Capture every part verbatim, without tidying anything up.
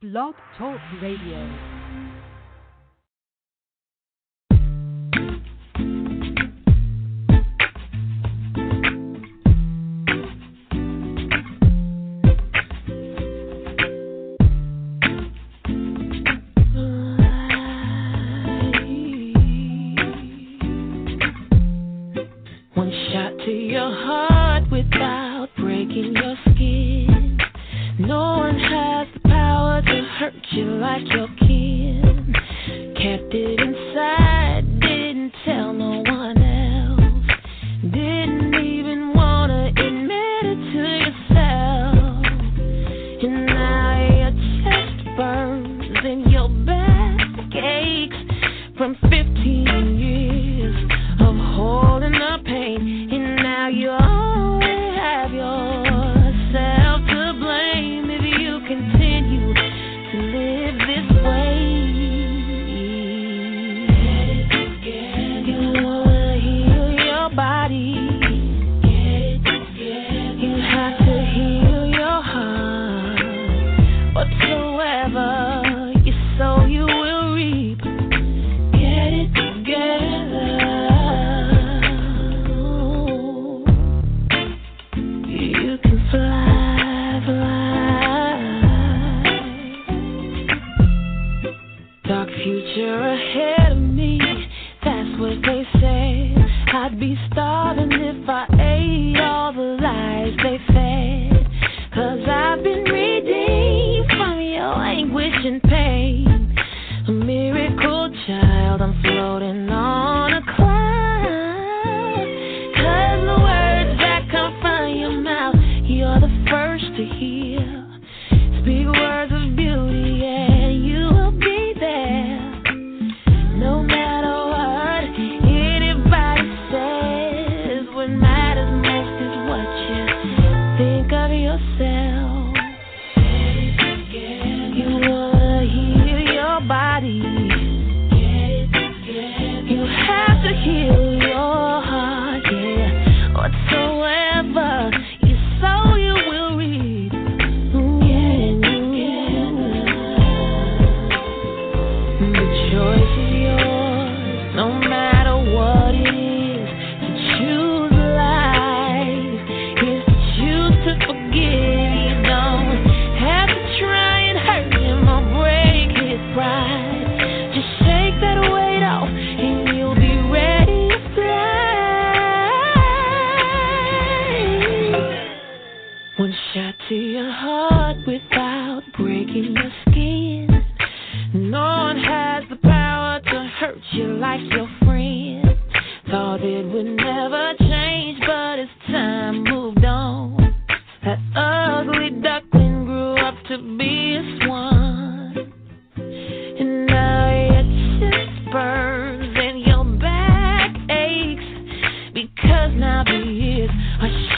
Blog Talk Radio.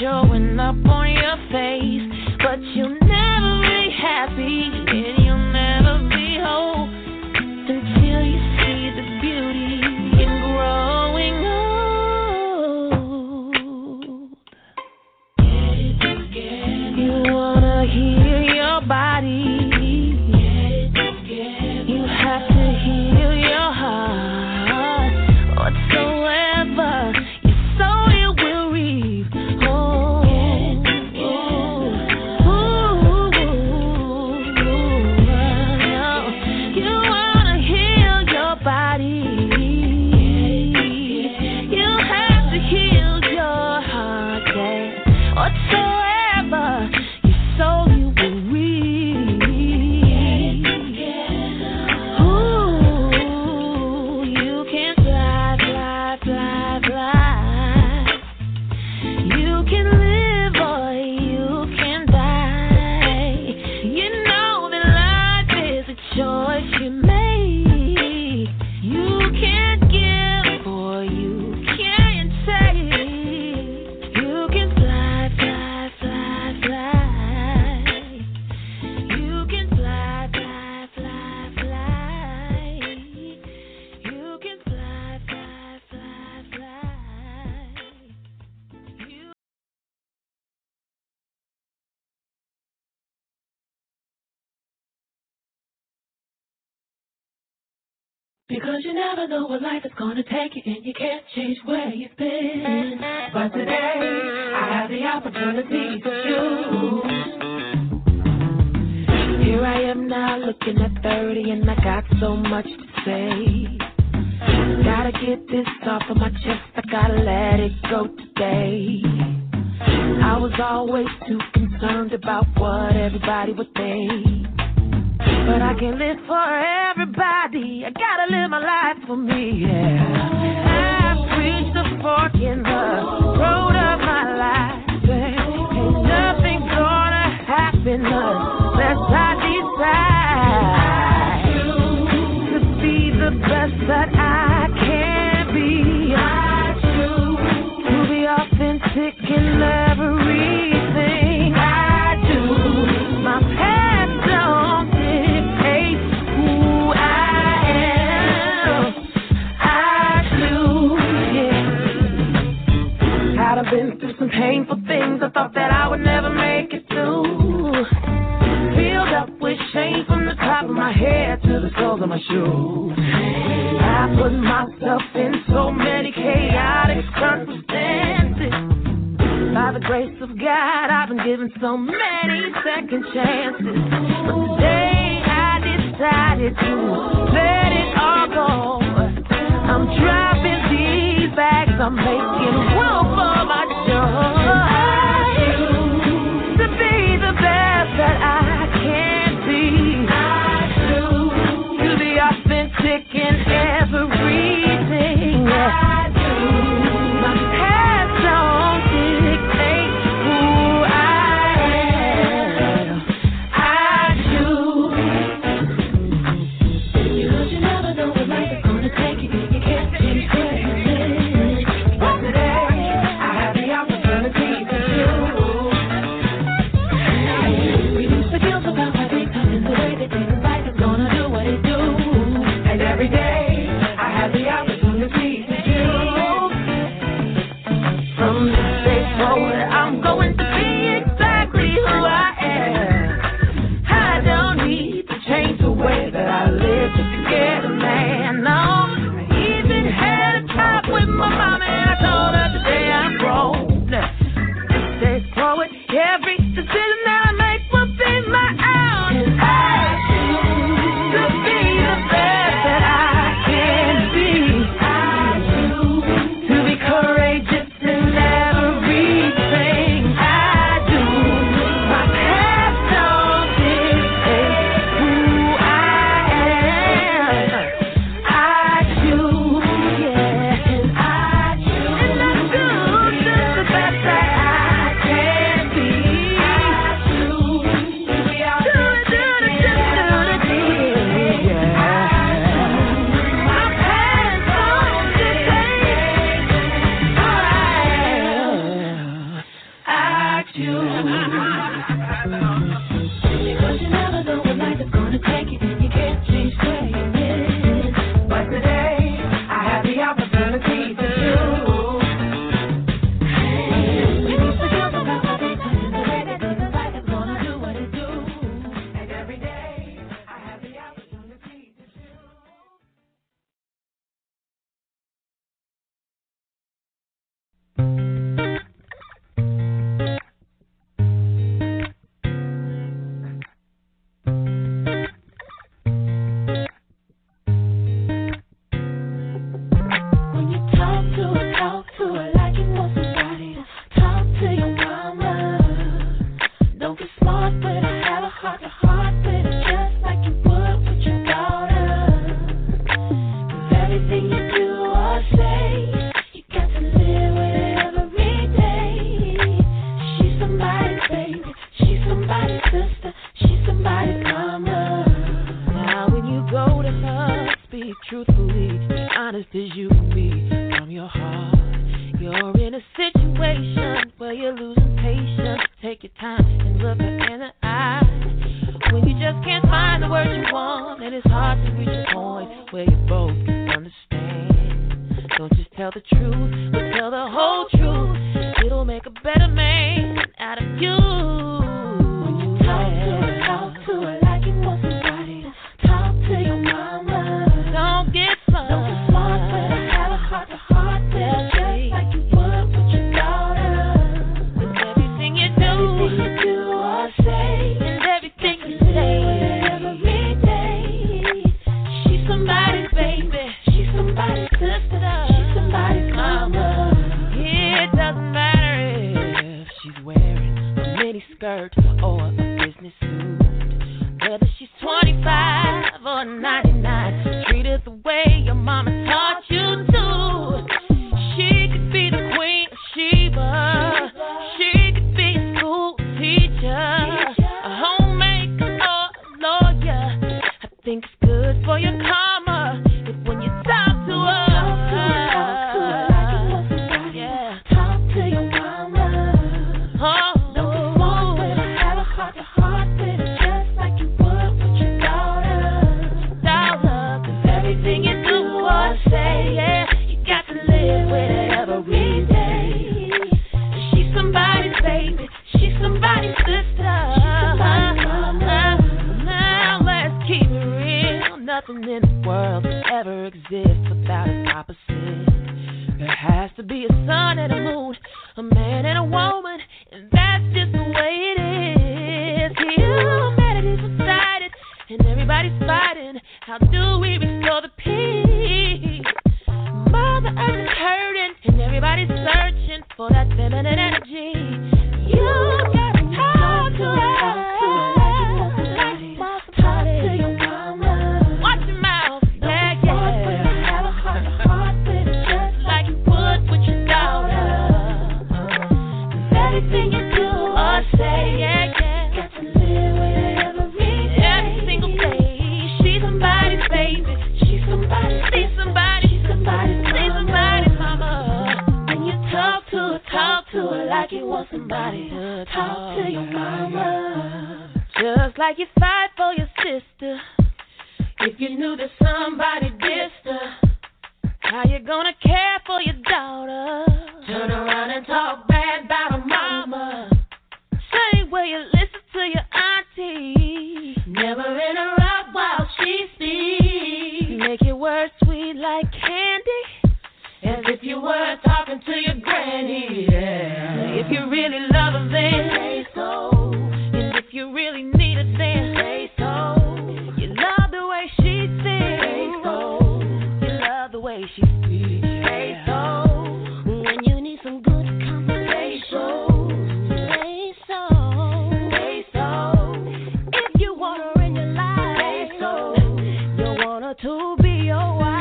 Showing up on your face, but you'll never be happy, and you'll never Because you never know what life is gonna take you, and you can't change where you've been. But today, I have the opportunity to choose. Here I am now looking at thirty, and I got so much to say. Gotta get this off of my chest, I gotta let it go today. I was always too concerned about what everybody would think. But I can't live for everybody, I gotta live my life for me, yeah. I've reached the fork in the road of my life, and ain't nothing gonna happen unless I decide to be the best that I can be. I choose to be authentic in everything I do. My past don't dictate who I am. I choose, yeah. I've been through some painful things. I thought that I would never make it through. Filled up with shame from the top of my head to the soles of my shoes. I put myself in so many chaotic circumstances. By the grace of God, I've been given so many second chances. But today I decided to let it all go. I'm dropping these bags, I'm making room for my joy. To be the best that I can be. To be authentic in everything I do. My past don't dictate who I am. I choose. Because you never know what life is gonna take you, and you can't change where you live. But today, I have the opportunity to choose. Reduce the guilt about my things coming the way they think life is gonna do what it do. And every day, I have the opportunity to choose. From this day forward, I'm going to be exactly who I am. I don't need to change the way that I live just to get a man. No, I even had a talk with my mama, and I told her today I'm grown. This day forward, every decision that I make will be my own. And I choose to be the best that I can be. I choose to be courageous in everything I do. My past don't dictate who I am. I choose, yeah, and I choose, and I choose just the best that I can be. I choose to be out there, do the, do the, do the, yeah. My past don't dictate who I am. I choose. Because you never know what life is gonna take you, and you can't change where you live. But today, I have the opportunity to choose. Reduce the guilt about my things and the way that this life is gonna do what it do. And every day, I have the opportunity to choose. When you talk to her, talk to her like you want somebody to talk to your mama. Don't be smart, but I have a heart to heart with her, just like you would with your daughter. 'Cause everything you do or say, you got to live with it every day. She's somebody's baby, she's somebody's sister, she's somebody's mama. Now when you go to her, speak truthfully, be honest as you can be from your heart. You're in a situation where you're losing patience. Take your time and look her in the eye. When you just can't find the words you want, and it's hard to reach a point where you both can understand. Don't just tell the truth, but tell the whole truth. It'll make a better man out of you. When you talk to her, talk to her like you want somebody to talk to your mama. Don't get one ninety-nine. Treat it the way your mama taught you to. She could be the queen of Sheba. She could be a school teacher, a homemaker or a lawyer. I think it's good for your karma if when you talk to her. Somebody's sister. Now let's keep it real. Nothing in the world can ever exist without its opposite. There has to be a sun and a moon, a man and a woman, and that's just the way it is. Humanity's subsided, and everybody's fighting. How do we restore the peace? Mother Earth is hurting, and everybody's searching for that feminine energy. You gotta talk to her. Talk to your mama. Watch your mouth, yeah, yeah. Have a heart to heart with her, just like you would with your daughter. Cause everything you do or say, yeah, yeah, you got to live with her every day. Every single day. She's somebody's baby. She's somebody's, see somebody, she's somebody's, see somebody's mama. When you talk to her, talk to her like you want somebody to talk to your mama. Just like you fight for your sister. If you knew that somebody dissed her, how you gonna care for your daughter? Turn around and talk bad about her mama. Same way you listen to your auntie. Never interrupt while she speaks. Make your words sweet like candy, as if you were talking to your granny, yeah. If you really love her, then say so. And if you really need her, then say so. You love the way she sings, say so. You love the way she speaks, say so. When you need some good conversation, say so. Say so. If you want her in your life, say so. You want her to be your wife.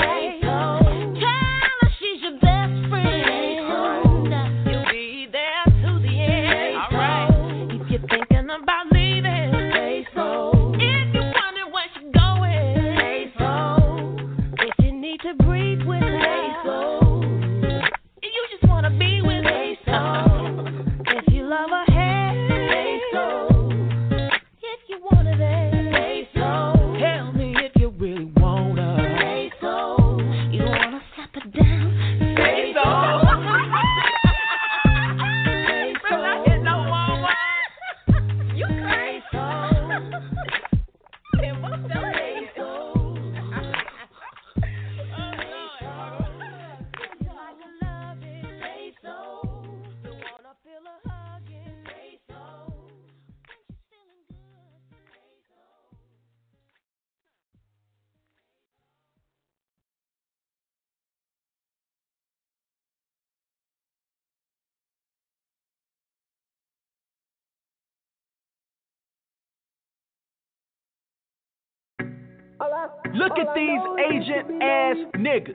Look at these agent ass niggas.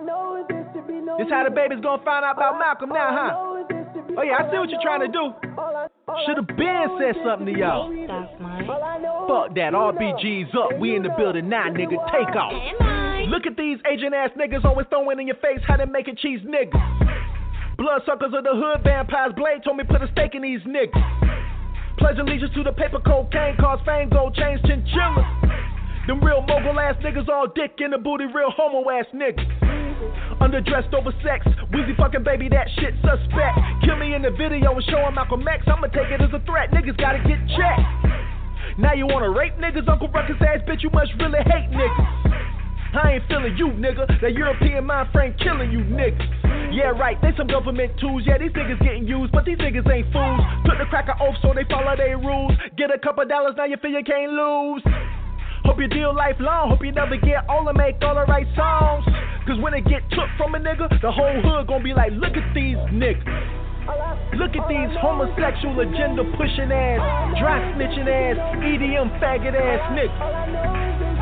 This how the baby's gonna find out about Malcolm now, huh? Oh yeah, I see what you're trying to do. Should've been said something to y'all. Fuck that, R B G's up. We in the building now, nigga. Take off. Look at these agent ass niggas always throwing in your face how they making cheese niggas. Bloodsuckers of the hood, vampires. Blade told me put a stake in these niggas. Pledge allegiance to the paper cocaine, cause fame, gold chains, chinchillas. Them real mogul ass niggas all dick in the booty, real homo ass niggas. Underdressed over sex, Weezy fucking baby, that shit suspect. Kill me in the video and show him Malcolm X, I'ma take it as a threat, niggas gotta get checked. Now you wanna rape niggas, Uncle Ruckus ass bitch, you must really hate niggas. I ain't feeling you, nigga, that European mind frame killing you niggas. Yeah right, they some government tools, yeah these niggas getting used, but these niggas ain't fools. Took the cracker oath so they follow their rules. Get a couple dollars, now you feel you can't lose. Hope you deal lifelong, hope you never get all and make all the right songs. Cause when it get took from a nigga, the whole hood gon' be like, look at these niggas. Look at these homosexual agenda pushing ass, dry snitching ass, E D M faggot ass niggas.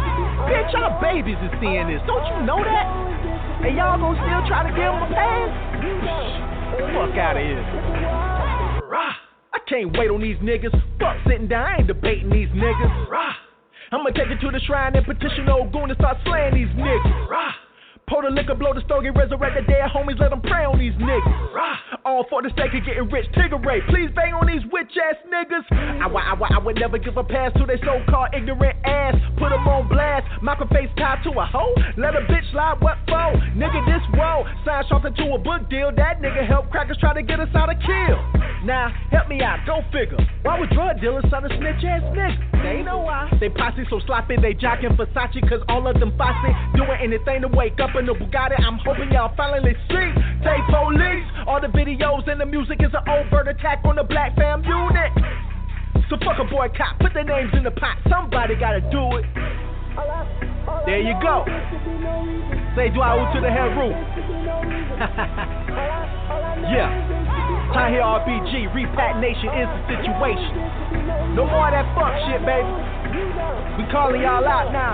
Bitch, our babies is seeing this. Don't you know that? And y'all gonna still try to give them a pass? Fuck out of here. Rah. I can't wait on these niggas. Fuck sitting down, I ain't debating these niggas. Rah. I'ma take it to the shrine and petition old goon and start slaying these niggas. Rah. Pour the liquor, blow the stogie, resurrect the dead homies, let them pray on these niggas. Rah. All for the sake of getting rich. Tigger Ray, please bang on these witch ass niggas. I, I, I, I would never give a pass to they so-called ignorant ass. Put them on blast, Malcolm face tied to a hoe. Let a bitch slide, what for? Nigga, this roll. Sign something to a book deal. That nigga help crackers try to get us out of kill. Now, help me out, go figure. Why would drug dealers try to snitch ass niggas? They know why. They posse so sloppy, they jockin' Versace, cause all of them fosse doing anything to wake up in the Bugatti. I'm hoping y'all finally see. Say police, all the videos and the music is an overt attack on the black fam unit. So fuck a boycott, put their names in the pot. Somebody gotta do it. There you go. Say dua to the head roof. Yeah. Time here R B G, Repat Nation is the situation. No more of that fuck shit, baby. We calling y'all out now.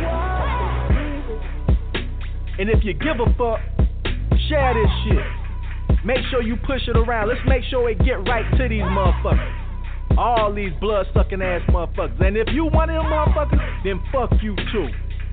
And if you give a fuck, share this shit. Make sure you push it around. Let's make sure it get right to these motherfuckers. All these blood-sucking ass motherfuckers. And if you one of them motherfuckers, then fuck you too.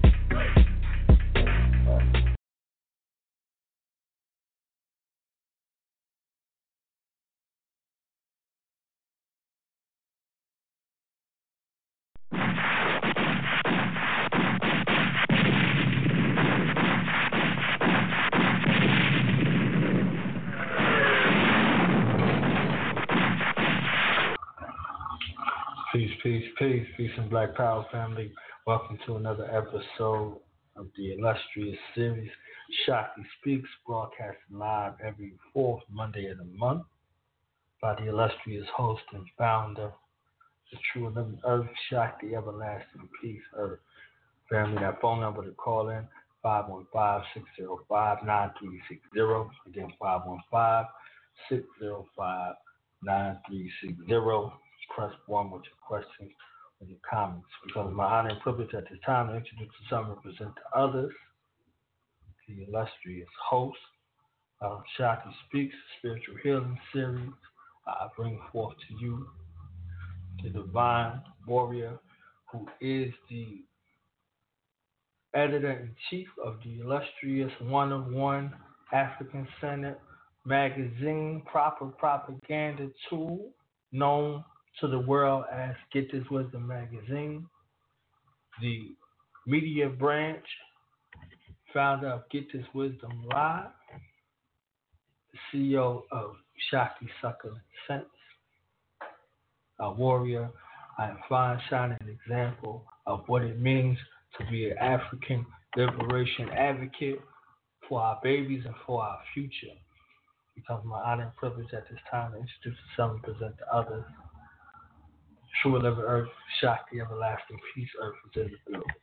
Peace, peace, peace, peace and Black Power family. Welcome to another episode of the illustrious series, Shakti Speaks, broadcasting live every fourth Monday of the month by the illustrious host and founder, the true and living Earth, Shakti, everlasting peace, Earth. Family, that phone number to call in, five one five, six zero five, nine three six zero. Again, five one five, six zero five, nine three six zero. Press one with your questions and your comments. Because of my honor and privilege at this time to introduce to some and present to others the illustrious host of Shakti Speaks, Spiritual Healing Series. I bring forth to you the divine warrior who is the editor-in-chief of the illustrious one oh one African Senate magazine, proper propaganda tool, known to the world as Get This Wisdom magazine, the media branch, founder of Get This Wisdom Live, the C E O of Shakti Succulent Sense, a warrior, a fine shining example of what it means to be an African liberation advocate for our babies and for our future. Because of my honor and privilege at this time to introduce some and present to others. True and living Earth, Shakti, everlasting peace, Earth is in the blue.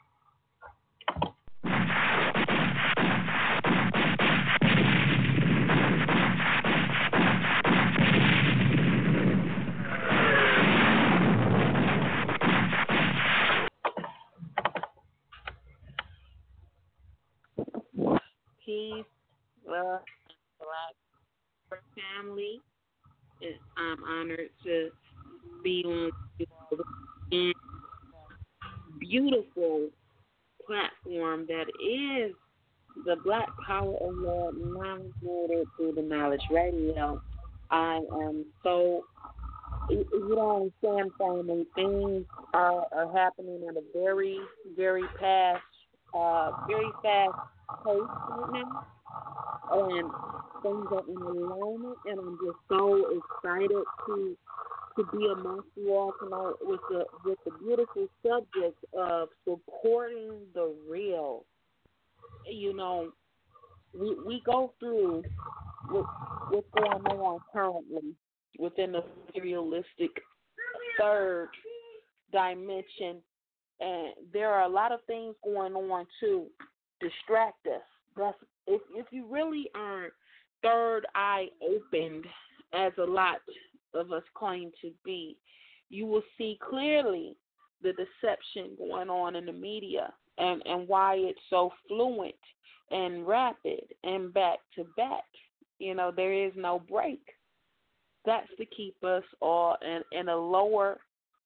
Peace, love, Black family. It's, I'm honored to be on a beautiful platform that is the Black Power Award nominated through the Knowledge Radio. I am so, you don't understand, family, things are, are happening at a very, very fast, uh, very fast pace right now. And things are in alignment, and I'm just so excited to to be amongst you all tonight with the with the beautiful subject of supporting the real. You know, we we go through what, what's going on currently within the materialistic third dimension, and there are a lot of things going on to distract us. That's if if you really are third eye opened, as a lot of us claim to be, you will see clearly the deception going on in the media and, and why it's so fluent and rapid and back to back. You know, there is no break. That's to keep us all in, in a lower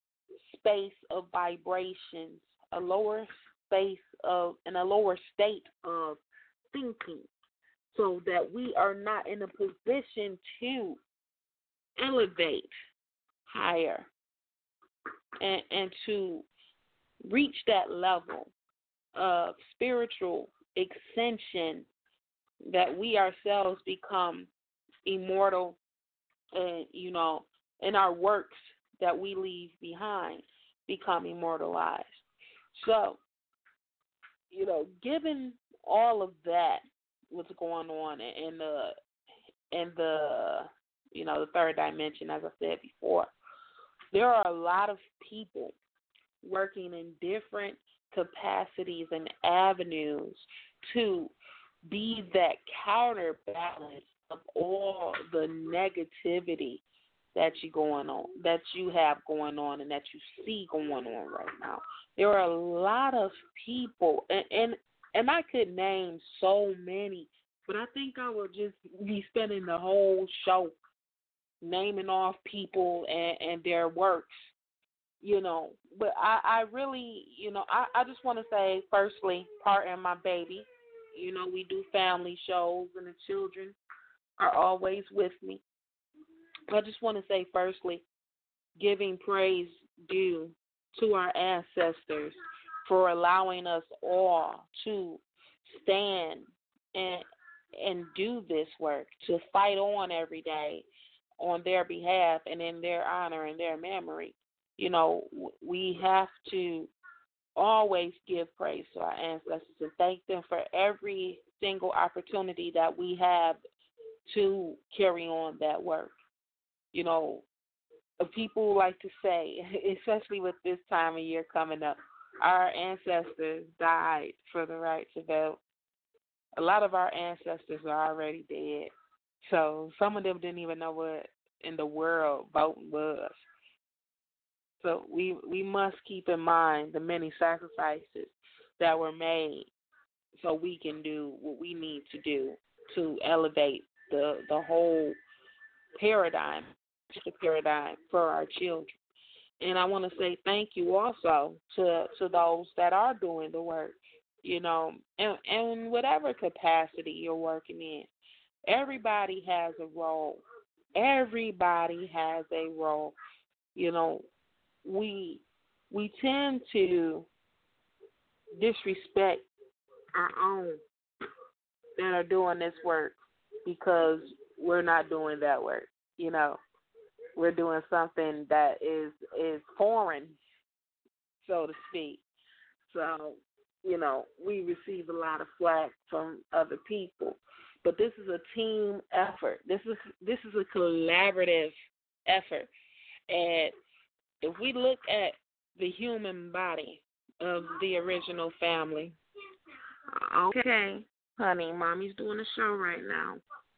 space of vibrations, a lower space of, in a lower state of thinking, so that we are not in a position to elevate higher and, and to reach that level of spiritual ascension, that we ourselves become immortal, and, you know, in our works that we leave behind become immortalized. So, you know, given all of that, what's going on in the in the you know the third dimension, as I said before, there are a lot of people working in different capacities and avenues to be that counterbalance of all the negativity that you going on, that you have going on, and that you see going on right now. There are a lot of people, and and, and I could name so many, but I think I will just be spending the whole show naming off people and, and their works, you know. But I, I really, you know, I, I just want to say, firstly, pardon my baby. You know, we do family shows, and the children are always with me. I just want to say, firstly, giving praise due to our ancestors for allowing us all to stand and and do this work, to fight on every day on their behalf and in their honor and their memory. You know, we have to always give praise to our ancestors and thank them for every single opportunity that we have to carry on that work. You know, people like to say, especially with this time of year coming up, our ancestors died for the right to vote. A lot of our ancestors are already dead. So some of them didn't even know what in the world voting was. So we we must keep in mind the many sacrifices that were made so we can do what we need to do to elevate the the whole paradigm, the paradigm for our children. And I want to say thank you also to to those that are doing the work, you know, and, and whatever capacity you're working in. Everybody has a role. Everybody has a role. You know, we we tend to disrespect our own that are doing this work because we're not doing that work. You know, we're doing something that is is foreign, so to speak. So, you know, we receive a lot of flack from other people. But this is a team effort. This is this is a collaborative effort. And if we look at the human body of the original family, okay, honey, mommy's doing a show right now.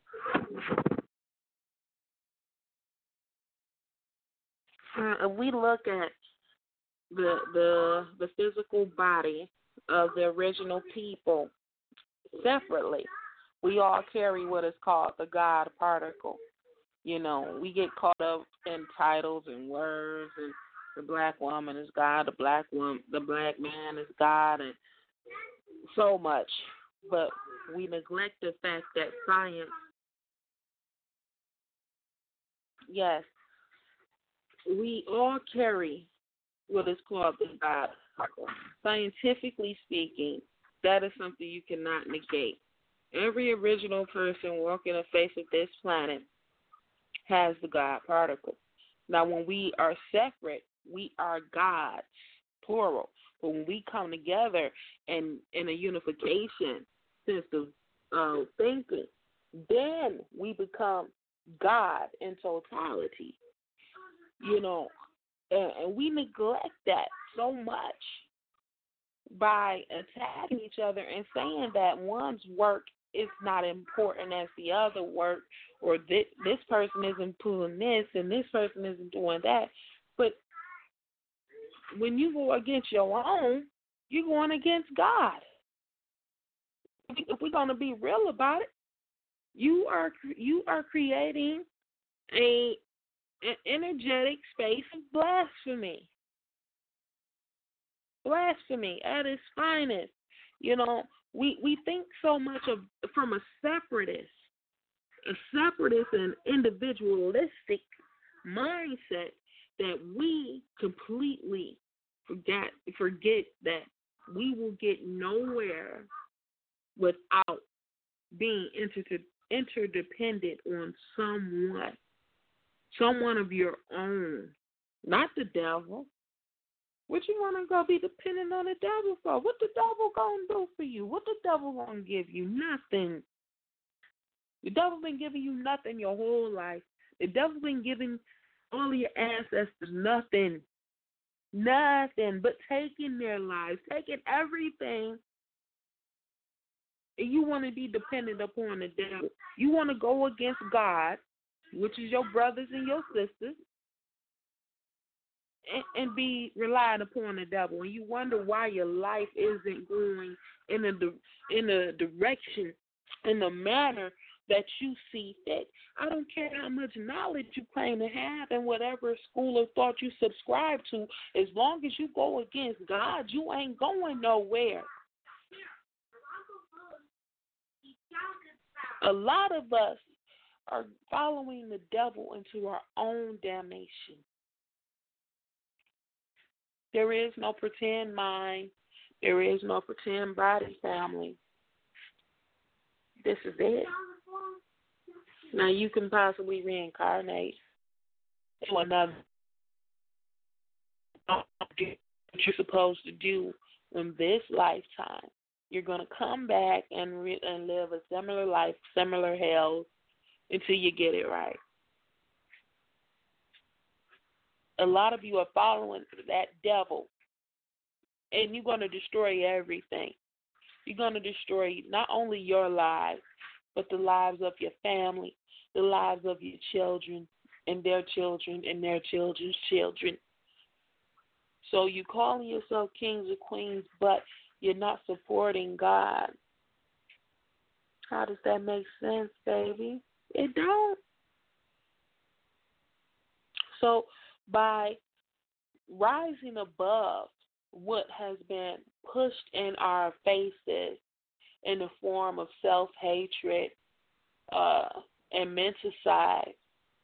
Uh, if we look at the the the physical body of the original people separately, we all carry what is called the God particle. You know, we get caught up in titles and words, and the black woman is God, the black woman, the black man is God, and so much. But we neglect the fact that science, yes, we all carry what is called the God particle. Scientifically speaking, that is something you cannot negate. Every original person walking the face of this planet has the God particle. Now, when we are separate, we are gods, plural. But when we come together in, in a unification sense of uh, thinking, then we become God in totality. You know, and, and we neglect that so much by attacking each other and saying that one's work is not important as the other work, or this, this person isn't pulling this and this person isn't doing that. But when you go against your own, you're going against God. If we're going to be real about it, you are you are creating a an energetic space of blasphemy. Blasphemy at its finest. You know, we, we think so much of from a separatist, a separatist and individualistic mindset that we completely forget forget that we will get nowhere without being inter- interdependent on someone, someone of your own, not the devil. What you want to go be dependent on the devil for? What the devil going to do for you? What the devil going to give you? Nothing. The devil been giving you nothing your whole life. The devil been giving all of your ancestors nothing. Nothing but taking their lives, taking everything. And you want to be dependent upon the devil. You want to go against God, which is your brothers and your sisters, and, and be relied upon the devil. And you wonder why your life isn't going in a, in a direction, in a manner that you see fit. I don't care how much knowledge you claim to have and whatever school of thought you subscribe to, as long as you go against God, you ain't going nowhere. A lot of us are following the devil into our own damnation. There is no pretend mind. There is no pretend body, family. This is it. Now you can possibly reincarnate to another. What you're supposed to do in this lifetime. You're going to come back and re- and live a similar life, similar hell, until you get it right. A lot of you are following that devil, and you're going to destroy everything. You're going to destroy not only your lives, but the lives of your family, the lives of your children, and their children, and their children's children. So you calling yourself kings or queens, but you're not supporting God. How does that make sense, baby? It don't. So by rising above what has been pushed in our faces in the form of self-hatred uh, and menticide,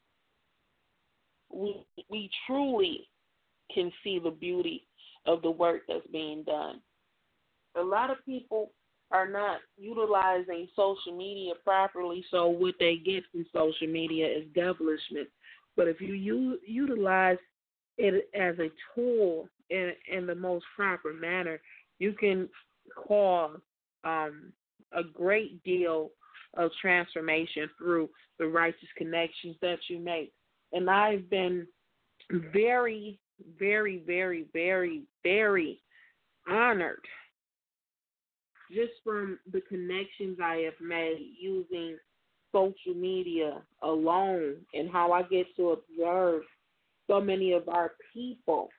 we, we truly can see the beauty of the work that's being done. A lot of people are not utilizing social media properly, so what they get from social media is devilishment. But if you u- utilize it as a tool in, in the most proper manner, you can cause um, a great deal of transformation through the righteous connections that you make. And I've been very, very, very, very, very honored just from the connections I have made using social media alone and how I get to observe so many of our people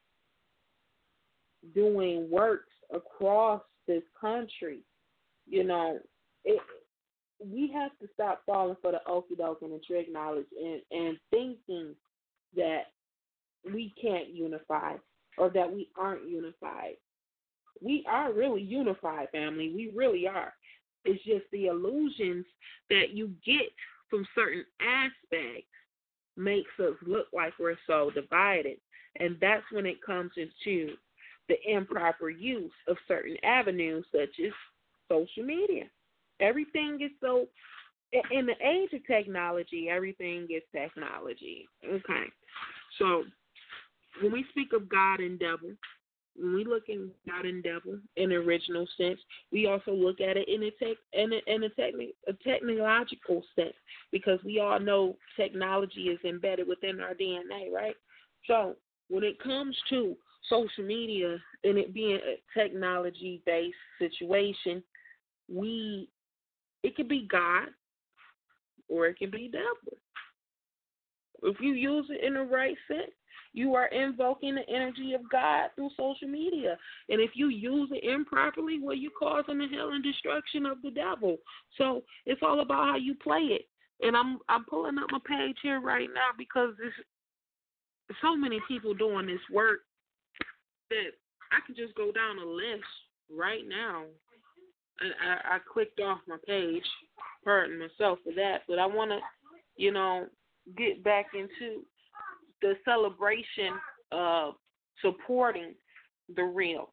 doing works across this country. You know, it, we have to stop falling for the okie doke and the trick knowledge and, and thinking that we can't unify or that we aren't unified. We are really unified, family. We really are. It's just the illusions that you get from certain aspects makes us look like we're so divided. And that's when it comes into the improper use of certain avenues such as social media. Everything is so, in the age of technology, everything is technology. Okay. So when we speak of God and devil, when we look at God and devil in the original sense, we also look at it in a tech in a, in a, techni- a technological sense, because we all know technology is embedded within our D N A, right? So when it comes to social media and it being a technology-based situation, we it could be God or it can be devil. If you use it in the right sense, You are invoking the energy of God through social media. And if you use it improperly, well, you're causing the hell and destruction of the devil. So it's all about how you play it. And I'm I'm pulling up my page here right now because there's so many people doing this work that I can just go down a list right now. And I, I clicked off my page, pardon myself for that, but I want to, you know, get back into the celebration of supporting the real.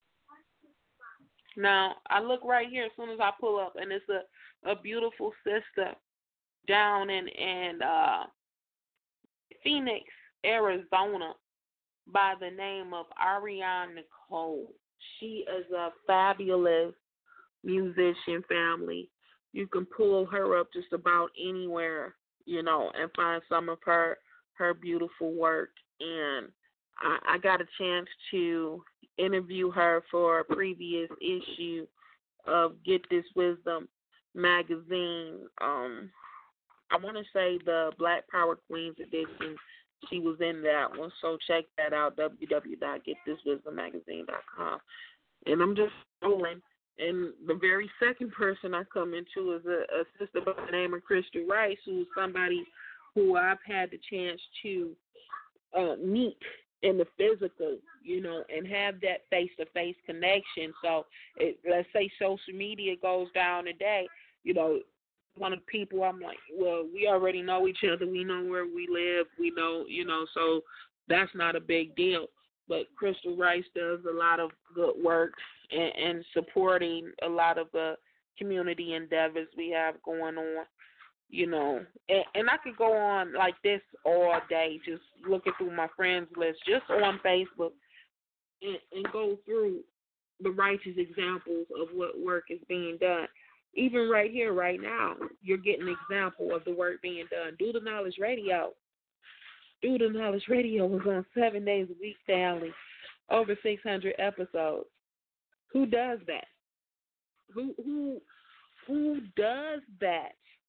Now, I look right here as soon as I pull up, and it's a, a beautiful sister down in, in uh, Phoenix, Arizona, by the name of Ariane Nicole. She is a fabulous musician, family. You can pull her up just about anywhere, you know, and find some of her her beautiful work. And I, I got a chance to interview her for a previous issue of Get This Wisdom magazine. Um, I want to say the Black Power Queens edition. She was in that one, so check that out, w w w dot get this wisdom magazine dot com. And I'm just rolling. And the very second person I come into is a, a sister by the name of Crystal Rice, who's somebody who I've had the chance to uh, meet in the physical, you know, and have that face-to-face connection. So it, let's say social media goes down today, you know, one of the people I'm like, well, we already know each other. We know where we live. We know, you know, so that's not a big deal. But Crystal Rice does a lot of good work and, and supporting a lot of the community endeavors we have going on, you know. And, and I could go on like this all day, just looking through my friends list, just on Facebook, and, and go through the righteous examples of what work is being done. Even right here, right now, you're getting an example of the work being done. Do the Knowledge Radio. Do the Knowledge Radio was on seven days a week daily, over six hundred episodes. Who does that? Who who who does that?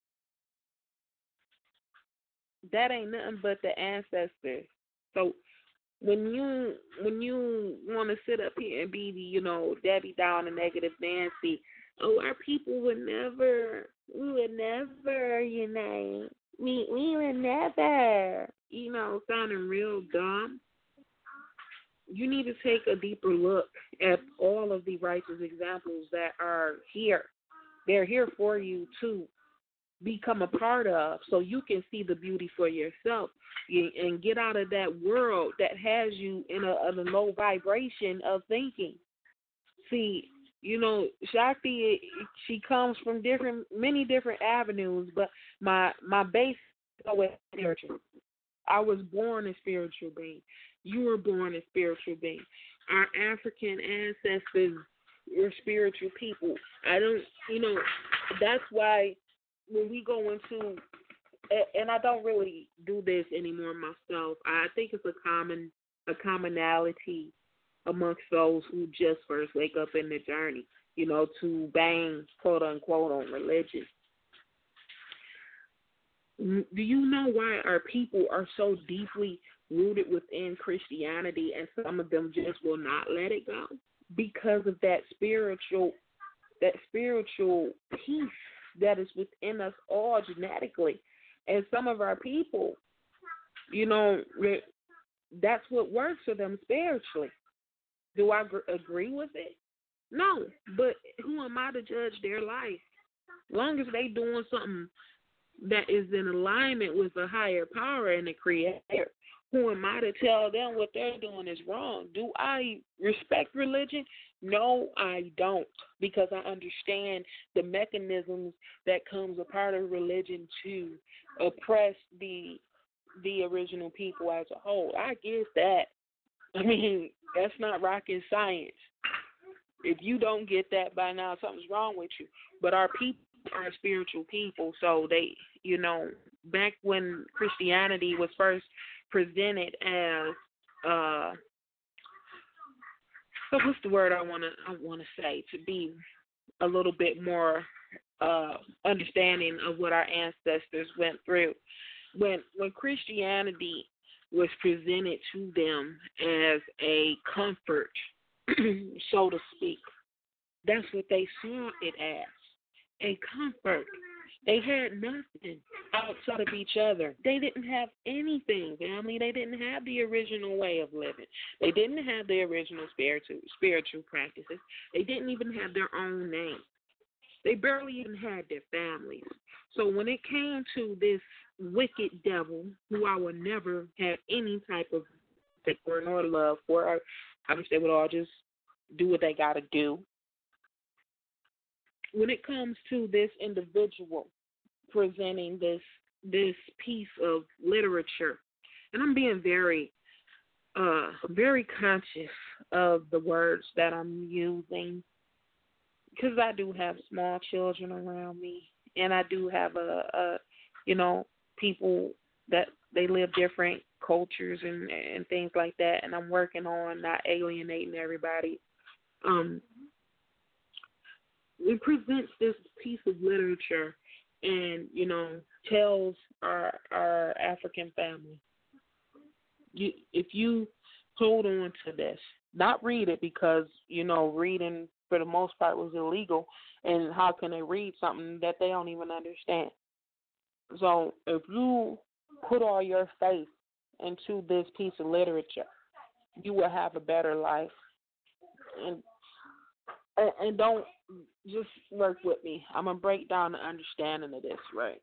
That ain't nothing but the ancestors. So when you when you want to sit up here and be the, you know, Debbie Down and Negative Nancy, oh, our people would never, we would never unite. We, we would never, you know, sounding real dumb. You need to take a deeper look at all of the righteous examples that are here. They're here for you to become a part of so you can see the beauty for yourself and get out of that world that has you in a, in a low vibration of thinking. See, you know, Shakti, she comes from different, many different avenues, but my my base is always spiritual. I was born a spiritual being. You were born a spiritual being. Our African ancestors were spiritual people. I don't, you know, that's why when we go into, and I don't really do this anymore myself, I think it's a common, a commonality amongst those who just first wake up in the journey, you know, to bang, quote unquote, on religion. Do you know why our people are so deeply rooted within Christianity and some of them just will not let it go? Because of that spiritual, that spiritual peace that is within us all genetically. And some of our people, you know, that's what works for them spiritually. Do I gr- agree with it? No, but who am I to judge their life? As long as they doing something that is in alignment with a higher power and the Creator, who am I to tell them what they're doing is wrong? Do I respect religion? No, I don't, because I understand the mechanisms that comes a part of religion to oppress the the original people as a whole. I get that. I mean, that's not rocket science. If you don't get that by now, something's wrong with you. But our people are spiritual people, so they, you know, back when Christianity was first presented as, uh, so what's the word I want to I want to say to be a little bit more uh, understanding of what our ancestors went through. When when Christianity was presented to them as a comfort, so to speak. That's what they saw it as, a comfort. They had nothing outside of each other. They didn't have anything, family. They didn't have the original way of living. They didn't have the original spiritual spiritual practices. They didn't even have their own name. They barely even had their families. So when it came to this wicked devil, who I would never have any type of support nor love for, I wish they would all just do what they got to do. When it comes to this individual presenting this this piece of literature, and I'm being very, uh, very conscious of the words that I'm using, because I do have small children around me, and I do have a, a you know, people that they live different cultures and and things like that, and I'm working on not alienating everybody. Um, it presents this piece of literature, and you know, tells our our African family, you if you hold on to this, not read it, because you know reading for the most part was illegal, and how can they read something that they don't even understand? So if you put all your faith into this piece of literature, you will have a better life. And and, and don't just work with me. I'm gonna break down the understanding of this, right?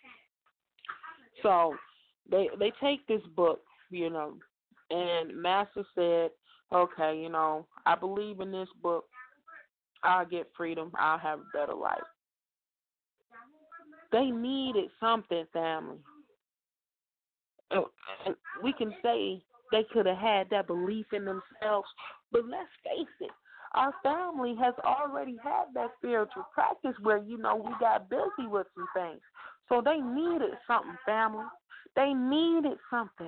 So they they take this book, you know, and Master said, okay, you know, I believe in this book. I'll get freedom. I'll have a better life. They needed something, family. And we can say they could have had that belief in themselves, but let's face it, our family has already had that spiritual practice where, you know, we got busy with some things. So they needed something, family. They needed something.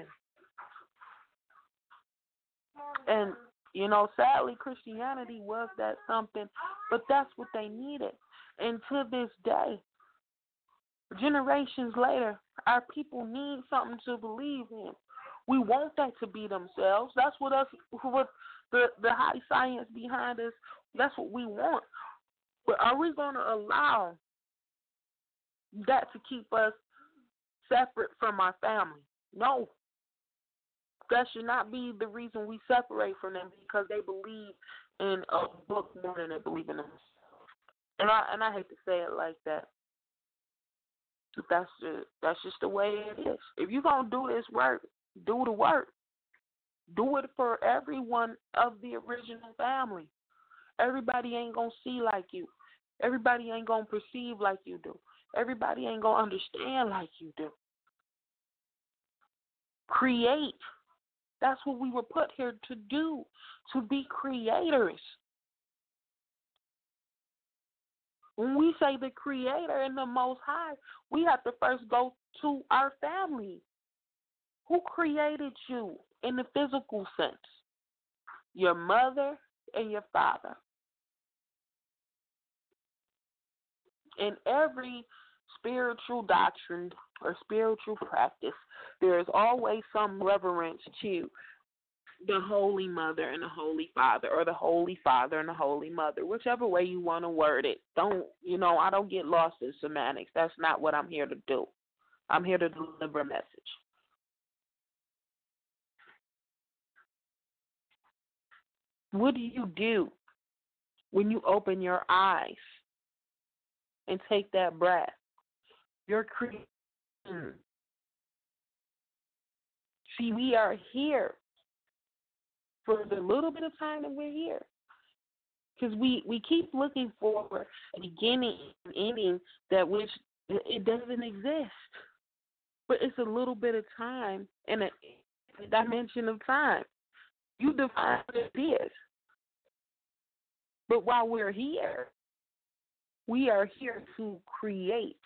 And you know, sadly, Christianity was that something, but that's what they needed. And to this day, generations later, our people need something to believe in. We want that to be themselves. That's what us, what the, the high science behind us, that's what we want. But are we going to allow that to keep us separate from our family? No. That should not be the reason we separate from them, because they believe in a book more than they believe in themselves. And I and I hate to say it like that, but that's just, that's just the way it is. If you're going to do this work, do the work. Do it for everyone of the original family. Everybody ain't going to see like you. Everybody ain't going to perceive like you do. Everybody ain't going to understand like you do. Create. That's what we were put here to do, to be creators. When we say the Creator and the Most High, we have to first go to our family. Who created you in the physical sense? Your mother and your father. In every spiritual doctrine or spiritual practice, there is always some reverence to the Holy Mother and the Holy Father, or the Holy Father and the Holy Mother, whichever way you want to word it. Don't, you know, I don't get lost in semantics. That's not what I'm here to do. I'm here to deliver a message. What do you do when you open your eyes and take that breath? You're creating. See, we are here for the little bit of time that we're here, because we, we keep looking for a beginning and ending that which it doesn't exist. But it's a little bit of time and a, a dimension of time. You define what it is. But while we're here, we are here to create.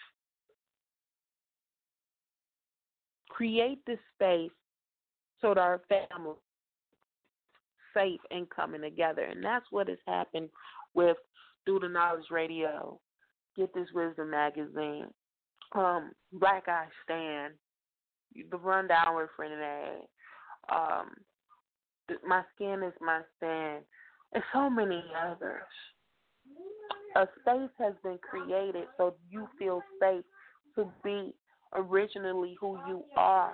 Create this space so that our family is safe and coming together. And that's what has happened with Through the Knowledge Radio, Get This Wisdom Magazine, um, Black Eye Stand, The Rundown with Renee, um, My Skin is My Sin, and so many others. A space has been created so you feel safe to be originally who you are.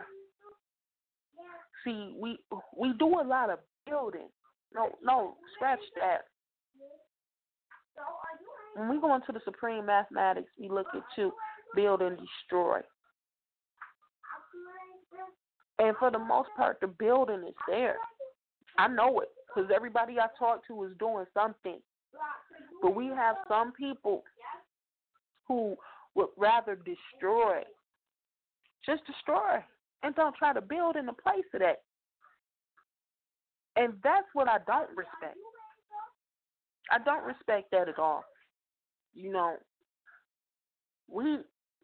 See, we we do a lot of building. No, no, scratch that. When we go into the supreme mathematics, we look at to build and destroy. And for the most part, the building is there. I know it because everybody I talk to is doing something. But we have some people who would rather destroy, just destroy, and don't try to build in the place of that. And that's what I don't respect. I don't respect that at all. You know, we,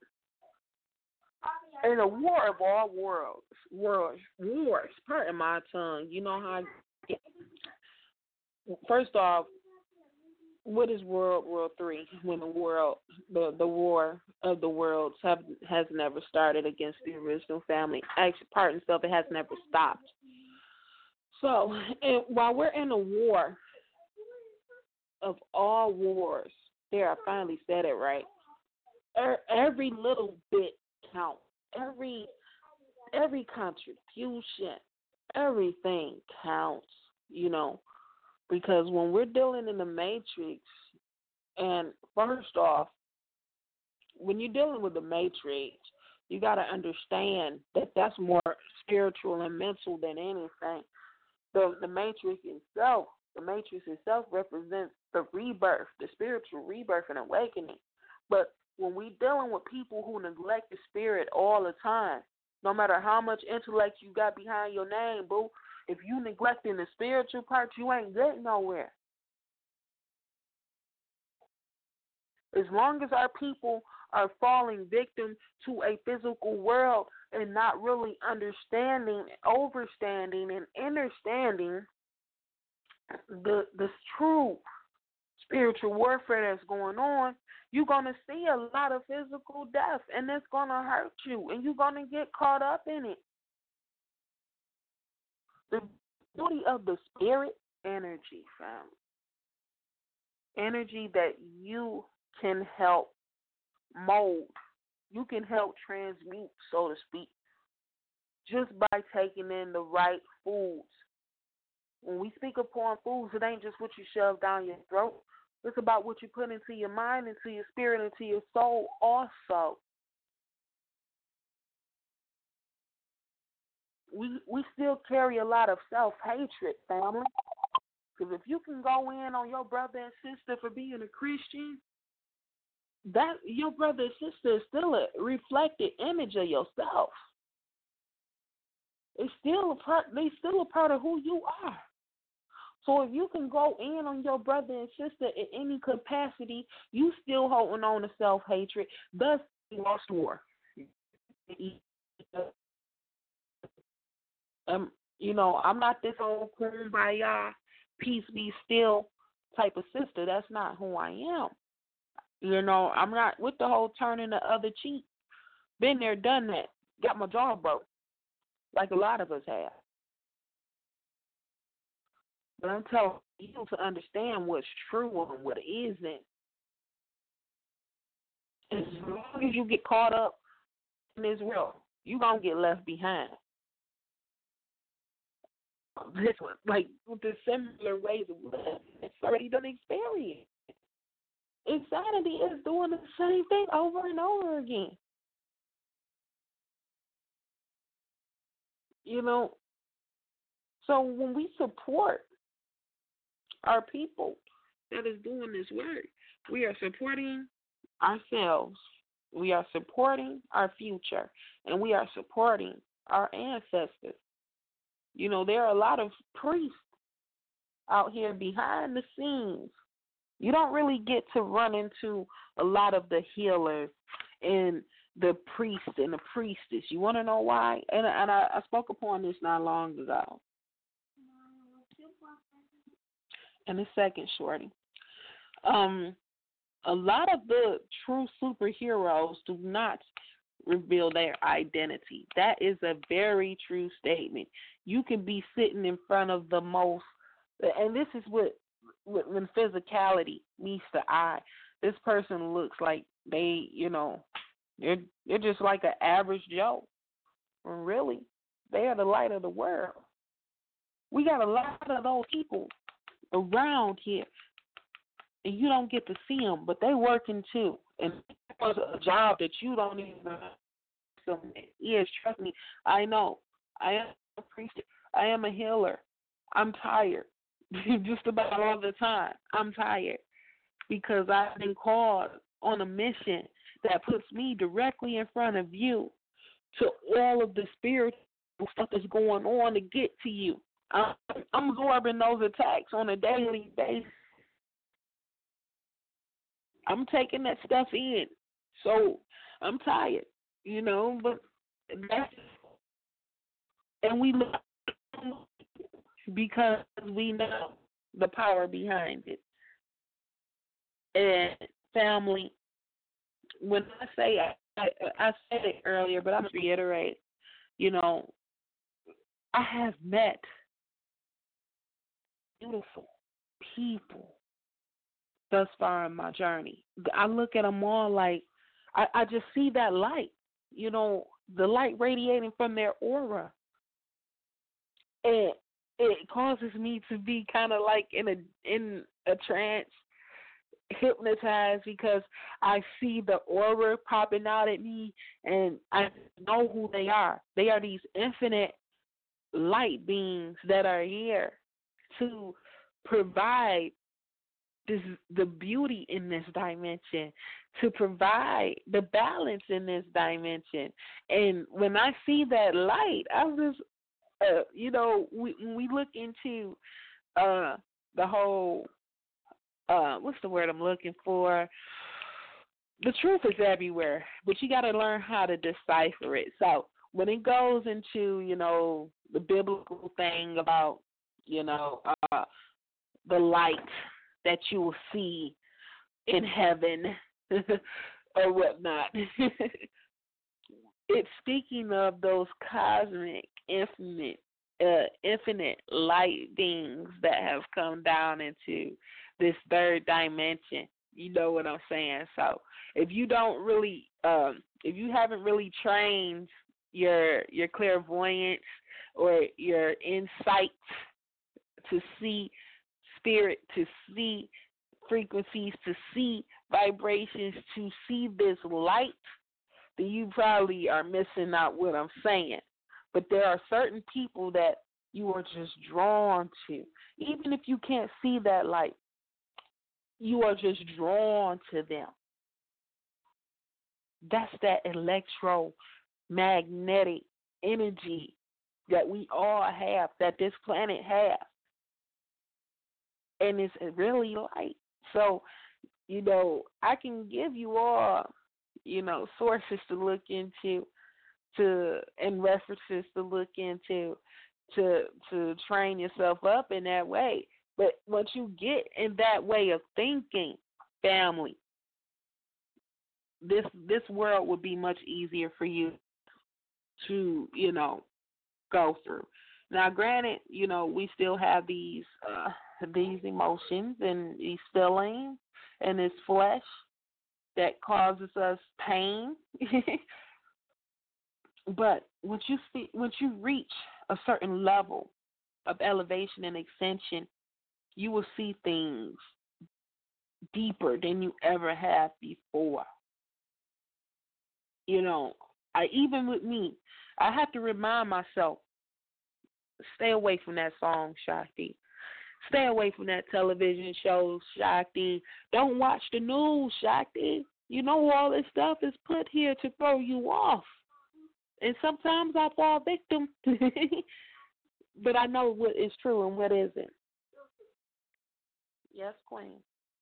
in a war of all worlds, worlds, wars, pardon my tongue, you know how I get. First off, what is World War Three when the world, the, the war of the worlds have has never started against the original family? Actually, part and stuff, it has never stopped. So, and while we're in a war of all wars, there, I finally said it right. Every little bit counts. Every every contribution, everything counts. You know. Because when we're dealing in the matrix, and first off, when you're dealing with the matrix, you got to understand that that's more spiritual and mental than anything. The the matrix itself, the matrix itself represents the rebirth, the spiritual rebirth and awakening. But when we're dealing with people who neglect the spirit all the time, no matter how much intellect you got behind your name, boo, if you neglecting the spiritual part, you ain't getting nowhere. As long as our people are falling victim to a physical world and not really understanding, overstanding, and understanding the the true spiritual warfare that's going on, you're going to see a lot of physical death, and it's going to hurt you, and you're going to get caught up in it. The beauty of the spirit, energy, fam. Energy that you can help mold. You can help transmute, so to speak, just by taking in the right foods. When we speak upon foods, it ain't just what you shove down your throat. It's about what you put into your mind, into your spirit, into your soul also. We we still carry a lot of self-hatred, family. Because if you can go in on your brother and sister for being a Christian, that your brother and sister is still a reflected image of yourself. It's still a part. They still a part of who you are. So if you can go in on your brother and sister in any capacity, you still holding on to self-hatred. Thus, you lost war. Um, you know, I'm not this old kumbaya, peace be still type of sister. That's not who I am. You know, I'm not with the whole turning the other cheek. Been there, done that. Got my jaw broke, like a lot of us have. But I'm telling you to understand what's true and what isn't. As long as you get caught up in this world, you're going to get left behind. This one, like with the similar ways of living, it's already done experience. Insanity is doing the same thing over and over again. You know, so when we support our people that is doing this work, we are supporting ourselves, we are supporting our future, and we are supporting our ancestors. You know, there are a lot of priests out here behind the scenes. You don't really get to run into a lot of the healers and the priest and the priestess. You want to know why? And, and I, I spoke upon this not long ago. And a second, shorty. Um, a lot of the true superheroes do not reveal their identity. That is a very true statement. You can be sitting in front of the most, and this is what, what when physicality meets the eye. This person looks like they, you know, they're they're just like an average Joe. When really, they are the light of the world. We got a lot of those people around here, and you don't get to see them, but they working too. And it was a job that you don't even know. So, yes, trust me, I know. I am a priest. I am a healer. I'm tired. Just about all the time. I'm tired because I've been called on a mission that puts me directly in front of you to all of the spiritual stuff that's going on to get to you. I'm, I'm absorbing those attacks on a daily basis. I'm taking that stuff in. So I'm tired, you know, but that's, and we look because we know the power behind it. And family, when I say, I, I, I said it earlier, but I'm going to reiterate, you know, I have met beautiful people thus far in my journey. I look at them all like, I, I just see that light, you know, the light radiating from their aura. And it causes me to be kind of like in a in a trance, hypnotized, because I see the aura popping out at me, and I know who they are. They are these infinite light beings that are here to provide this, the beauty in this dimension, to provide the balance in this dimension. And when I see that light, I was just, uh, you know, we, when we look into uh, the whole, uh, what's the word I'm looking for? The truth is everywhere, but you got to learn how to decipher it. So when it goes into, you know, the biblical thing about, you know, uh, the light that you will see in heaven or whatnot, it's speaking of those cosmic, infinite, uh, infinite light beings that have come down into this third dimension. You know what I'm saying? So if you don't really, um, if you haven't really trained your your clairvoyance or your insight to see spirit, to see frequencies, to see vibrations, to see this light, then you probably are missing out what I'm saying. But there are certain people that you are just drawn to. Even if you can't see that light, you are just drawn to them. That's that electromagnetic energy that we all have, that this planet has. And it's really light. So, you know, I can give you all, you know, sources to look into, to and references to look into, to to train yourself up in that way. But once you get in that way of thinking, family, this this world would be much easier for you to, you know, go through. Now, granted, you know, we still have these uh, these emotions and these feelings and this flesh that causes us pain. But once you see, once you reach a certain level of elevation and ascension, you will see things deeper than you ever have before. You know, I even with me, I have to remind myself, stay away from that song, Shakti. Stay away from that television show, Shakti. Don't watch the news, Shakti. You know all this stuff is put here to throw you off. And sometimes I fall victim. But I know what is true and what isn't. Yes, Queen.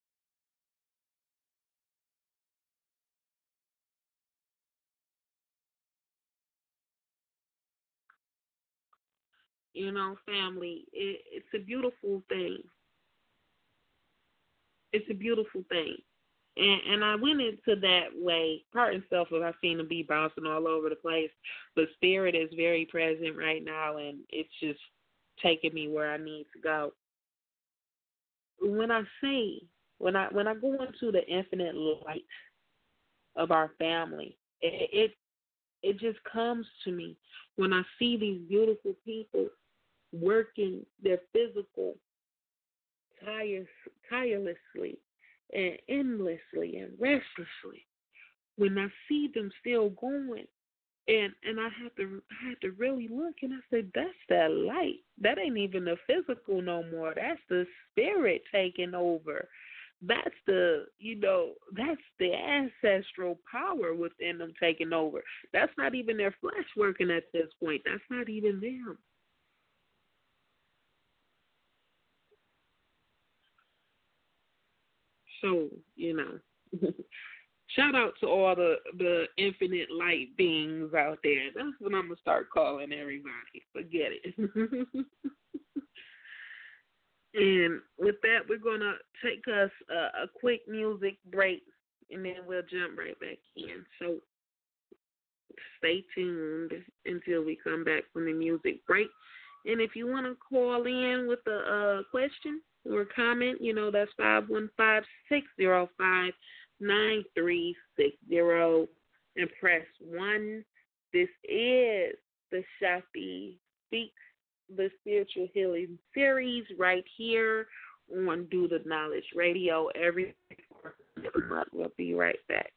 You know, family, it, it's a beautiful thing. It's a beautiful thing. And, and I went into that way, part and self, if I seem to be bouncing all over the place, but spirit is very present right now, and it's just taking me where I need to go. When I say, when I when I go into the infinite light of our family, it, it it just comes to me when I see these beautiful people working their physical tire, tirelessly and endlessly and restlessly. When I see them still going, and and I have to I have to really look, and I said, that's that light. That ain't even the physical no more. That's the spirit taking over. That's the, you know, that's the ancestral power within them taking over. That's not even their flesh working at this point. That's not even them. So, you know, shout out to all the, the infinite light beings out there. That's what I'm going to start calling everybody. Forget it. And with that, we're going to take us a, a quick music break, and then we'll jump right back in. So stay tuned until we come back from the music break. And if you want to call in with a uh, question or comment, you know, that's five one five, six zero five, nine three six zero and press one. This is the Shafi Speaks, the Spiritual Healing Series, right here on Do the Knowledge Radio. Every month. We'll be right back.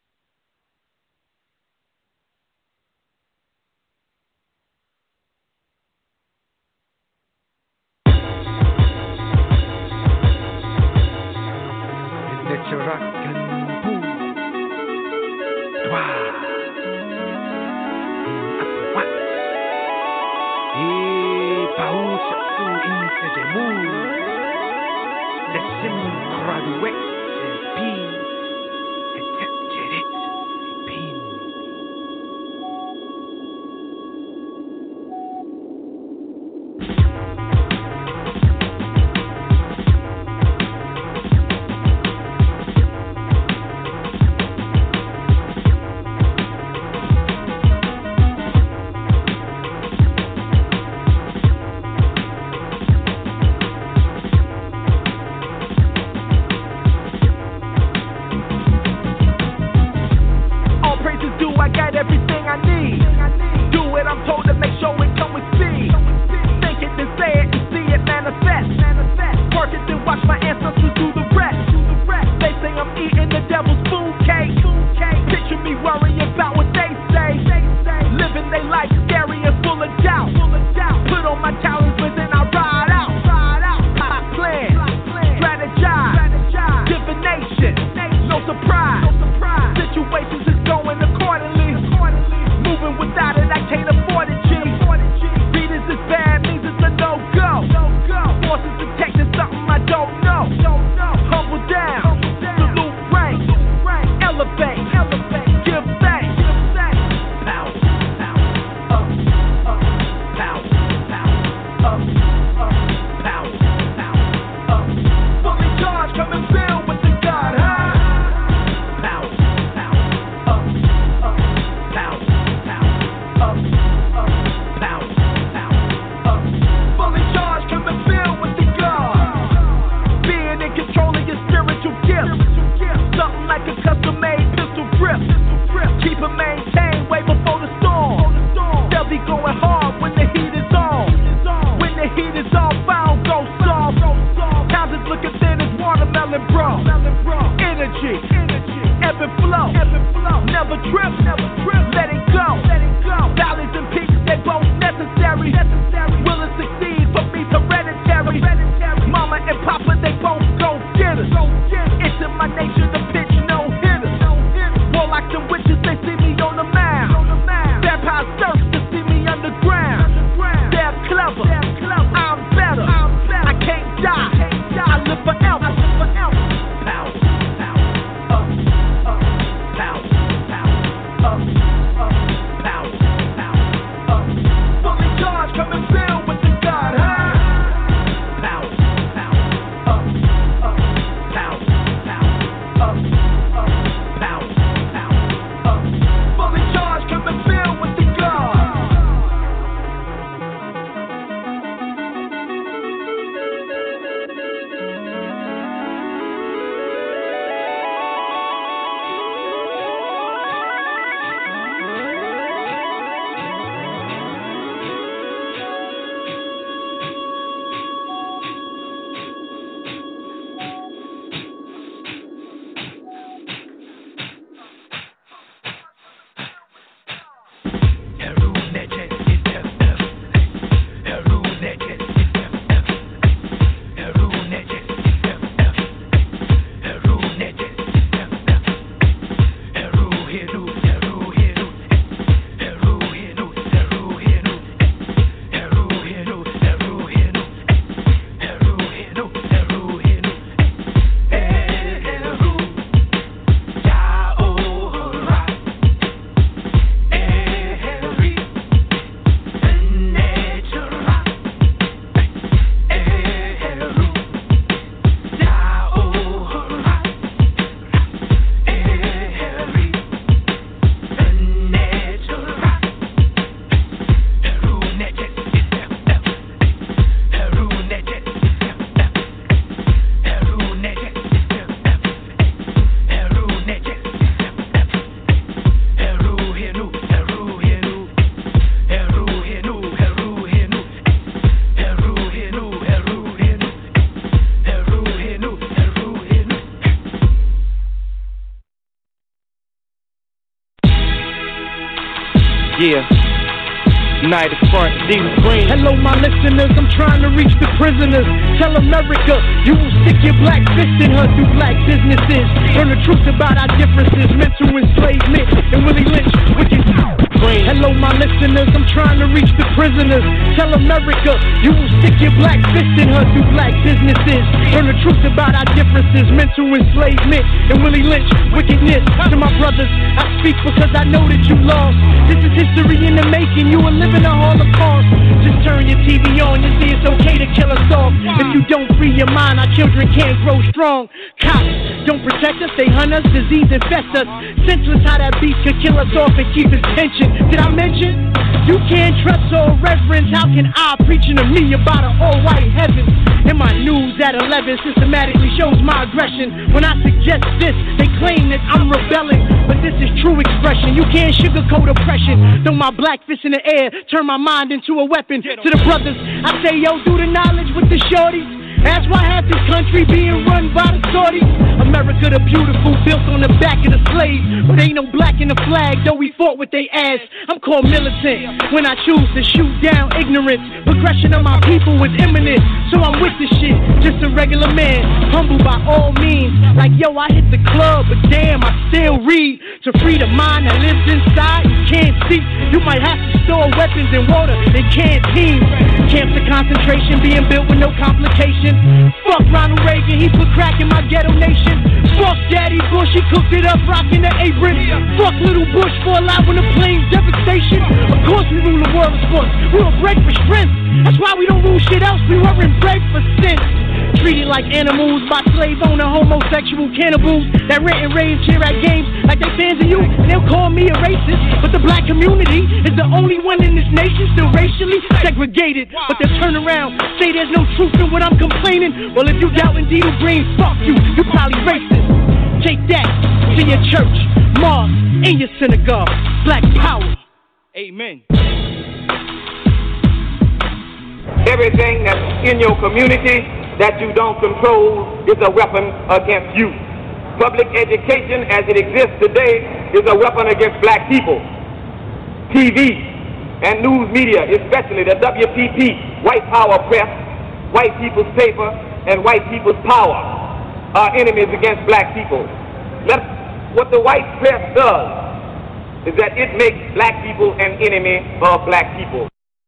Yeah. United Front, Jesus Green. Hello, my listeners, I'm trying to reach the prisoners. Tell America you will stick your black fist in her through black businesses. Learn the truth about our differences, mental enslavement, and Willie Lynch, wicked green. Hello, my listeners, I'm trying to reach the prisoners. Tell America you will stick your black fist in her through black businesses. Learn the truth about our differences, mental enslavement, and Willie Lynch, wickedness. To my brothers, I speak because I know that you lost. This is history in the making, you are living in a holocaust. Just turn your T V on, you see it's okay to kill us off. If you don't free your mind, our children can't grow strong. Cops don't protect us, they hunt us, disease infest us. Senseless how that beast could kill us off and keep his tension. Did I mention? You can't trust or reverence. How can I preaching to me about an all-white heaven? In my news at eleven systematically shows my aggression. When I suggest this, they claim that I'm rebelling, but this is true expression. You can't sugarcoat oppression. Throw my black fist in the air, turn my mind into a weapon. To the brothers, I say, yo, do the knowledge with the shorties. That's why half this country being run by the Saudis. America the beautiful, built on the back of the slaves. But ain't no black in the flag, though we fought with they ass. I'm called militant when I choose to shoot down ignorance. Progression of my people was imminent, so I'm with the shit. Just a regular man, humble by all means. Like, yo, I hit the club, but damn, I still read. To free the mind that lives inside, you can't see. You might have to store weapons and water in canteens. Camps of concentration being built with no complication. Fuck Ronald Reagan, he put crack in my ghetto nation. Fuck Daddy Bush, he cooked it up, rocking the apron. Fuck Little Bush for allowing the plane's devastation. Of course we rule the world of sports, we were bred for strength. That's why we don't rule shit else, we weren't bred for sin. Treated like animals by slave owner homosexual cannibals that rent and rave, cheer at games like they fans of you. And they'll call me a racist, but the black community is the only one in this nation still racially segregated. But they'll turn around, say there's no truth in what I'm complaining. Well, if you doubt Indeed Green, fuck you, you probably racist. Take that to your church, mosque, and your synagogue. Black power. Amen. Everything that's in your community that you don't control is a weapon against you. Public education as it exists today is a weapon against black people. T V and news media, especially the W P P, white power press, white people's paper, and white people's power are enemies against black people. Let, what the white press does is that it makes black people an enemy of black people.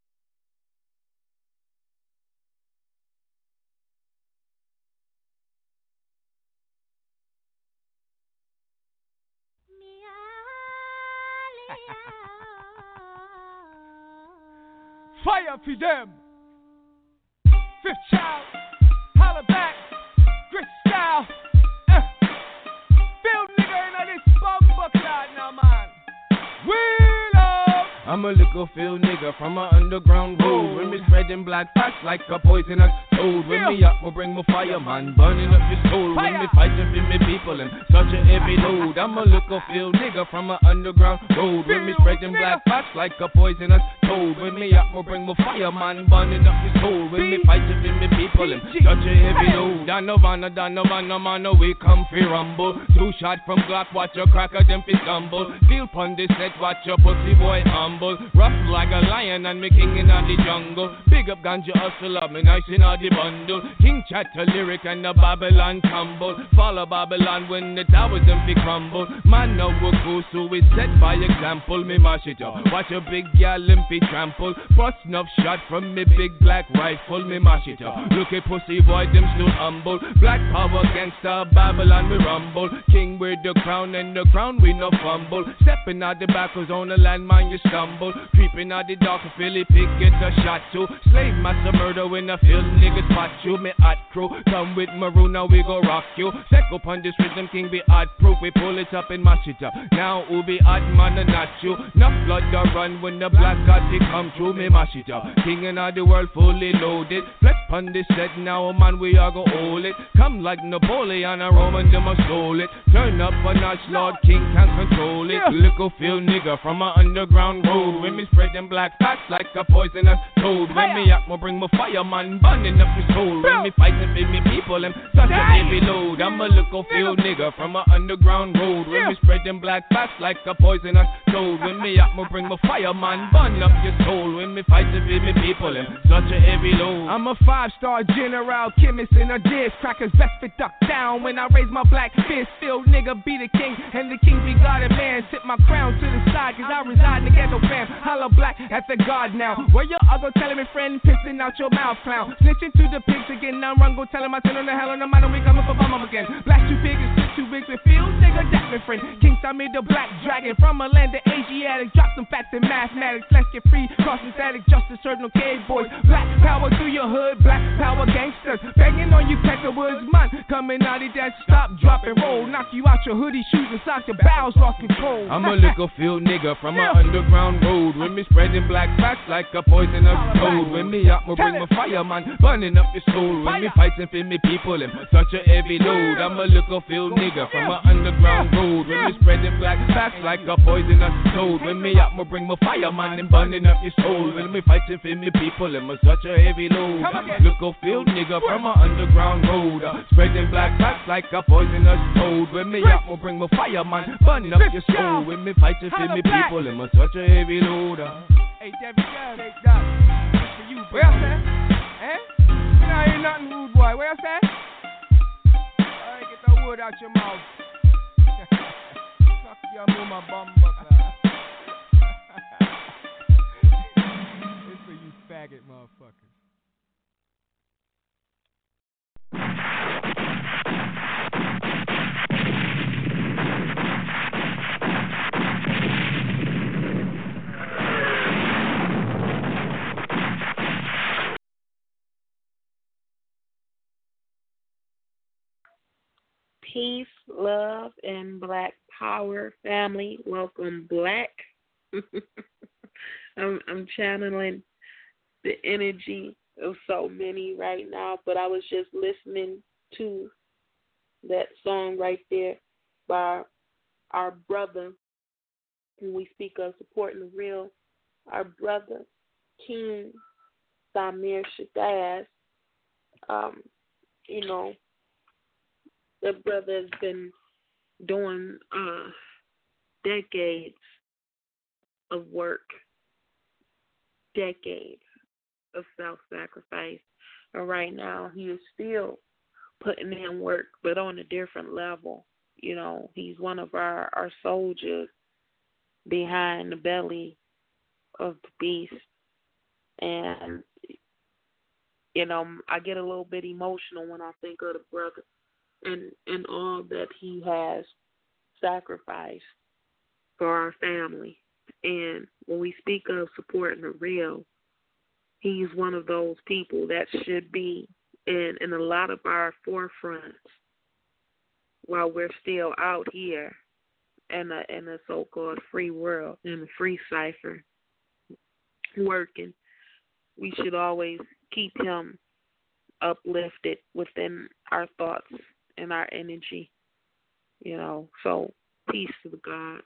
Fire for them. Fifth child, holla back, Chris style. Uh. Build nigga in this bumper cloud now, man. Wheel up. I'm a little field nigga from an underground road. When me spreading black facts like a poisonous toad. When me up, we bring my fire, man, burning up your soul. When me fighting for me people and such a heavy load. I'm a little field nigga from an underground road. When me spreading black facts like a poisonous toad. When me up, we bring my fire, man, burning up your soul. When me fighting for me people and such a heavy load. Donovan, Donovan, no man, no we come fi rumble. Two shot from Glock, watch your cracker, them fi stumble. Feel pon this set, watch your pussy boy humble. Rough like a lion and me king in the jungle. Big up ganja hustler, me nice in the bundle. King chatter lyric and the Babylon tumble. Follow Babylon when the towers them fi crumble. Man no we go so we set by example. Me mash it up, watch a big gal and fi trample. Bust enough shot from me big black rifle. Me mash it up, look at pussy boy them still humble. Black power gangster Babylon we rumble. King with the crown and the crown we no fumble. Stepping out the back was on the landmine you stumble. Creeping out the dark, Philly pick get a shot too. Slave master murder when I feel niggas spot you. Me hot crew, come with maroon, now we go rock you. Set up on this rhythm, king be hot proof. We pull it up and mash it up. Now who be hot man and not you. Enough blood to run when the black god it come through me, mash it up. King in all the world fully loaded. Flex pon the set now, man, we are go hold it. Come like Napoleon, a Roman, them a stole it. Turn up a notch, Lord King can't control it. Little field nigga from a underground road. When me spread them black facts like a poisonous toad. When me act, me bring my fireman, burning up his soul. When me fighting for me people, them such a heavy load. I'm a little field nigga from a underground road. When me spread them black facts like a poisonous toad. When me act, me bring my fireman, burn up your soul. When me fighting for me people, them such a heavy load. I'm a five-star general, chemist in a dish. Crackers best fit duck down when I raise my black fist. Field nigga be the king, and the king be guarded man. Tip my crown to the side, cause I reside in the ghetto fam. Hollow black at the guard now. Where your other telling me friend, pissing out your mouth, clown. Snitching to the pigs again, now run, go tell him I send on the hell on the mind, we coming for bum up again. Black too big and shit too big with field nigga, that my friend. King I made the black dragon from a land of Asiatic. Drop some facts in mathematics, let's get free. Crossing static, justice serve no cave boys. Black power through your hood, black power gangsters. Banging on you Peckerwoods, man. Coming out of that stop, drop and roll. Knock you out your hoodie, shoes and socks, your bowels lost control. I'm a little field nigga from an underground road. When me spreading black facts like a poisonous toad. When me up, me bring my fireman, burning up your soul. When me fighting for me people, them such a heavy load. I'm a little field nigga from an underground road. When me spreading black facts like a poisonous toad. When me up, me bring my fireman and burning up your soul. When me fighting for me people, them such a heavy load. Little field nigga from an underground road. Spreading black facts like a poisonous toad. When me up, me bring my fireman, burning up your soul. When me fighting for me people, them such a heavy load. Hey, Debbie, take that. For you, bro. Where you say? Eh? You know, ain't nothing rude, boy. Where you say? Alright, get the wood out your mouth. Fuck your mama bumba. It's for you faggot motherfuckers. Peace, love, and black power, family. Welcome, black. I'm, I'm channeling the energy of so many right now, but I was just listening to that song right there by our brother, when we speak of supporting the real, our brother, King Samir Shabazz. Um, you know, the brother has been doing uh, decades of work, decades of self-sacrifice. And right now, he is still putting in work, but on a different level. You know, he's one of our, our soldiers behind the belly of the beast. And, you know, I get a little bit emotional when I think of the brother and, and all that he has sacrificed for our family. And when we speak of supporting the real, he's one of those people that should be in, in a lot of our forefronts while we're still out here in a, in a so-called free world, in the free cipher, working. We should always keep him uplifted within our thoughts and our energy, you know. So peace to the God.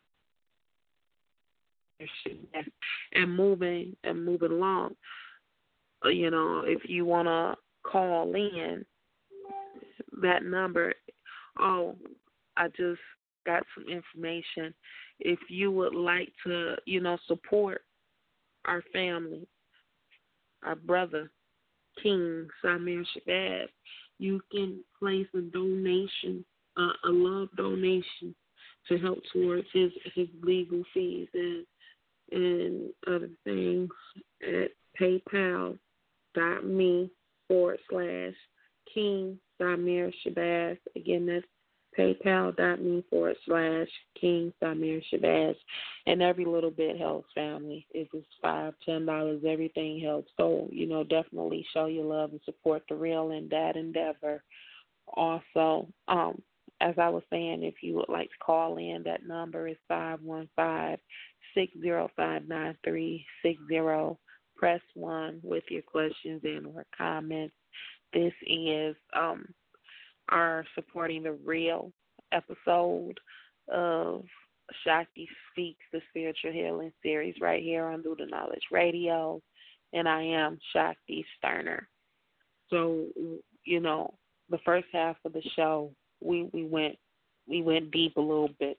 And moving and moving along, you know, if you want to call in, that number, oh, I just got some information. If you would like to, you know, support our family, our brother, King Samir Shabazz, you can place a donation, uh, a love donation to help towards his, his legal fees and and other things at paypal.me forward slash King Samir Shabazz. Again, that's paypal.me forward slash King Samir Shabazz. And every little bit helps, family. If it's five, ten dollars, everything helps. So, you know, definitely show your love and support the real in that endeavor. Also, um, as I was saying, if you would like to call in, that number is five one five, six zero five, nine three six zero. Press one with your questions and or comments. This is um, our Supporting the Real episode of Shakti Speaks, the Spiritual Healing Series, right here on Do the Knowledge Radio. And I am Shakti Sterner. So, you know, the first half of the show, we, we went we went deep a little bit.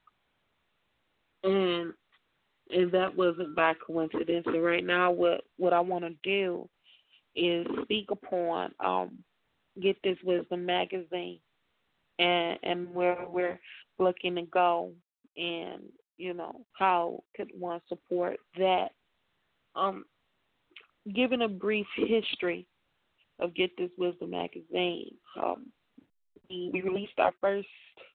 And and that wasn't by coincidence. And right now what, what I want to do is speak upon um, Get This Wisdom magazine and and where we're looking to go, and, you know, how could one support that. Um, giving a brief history of Get This Wisdom magazine, um, we, we released our first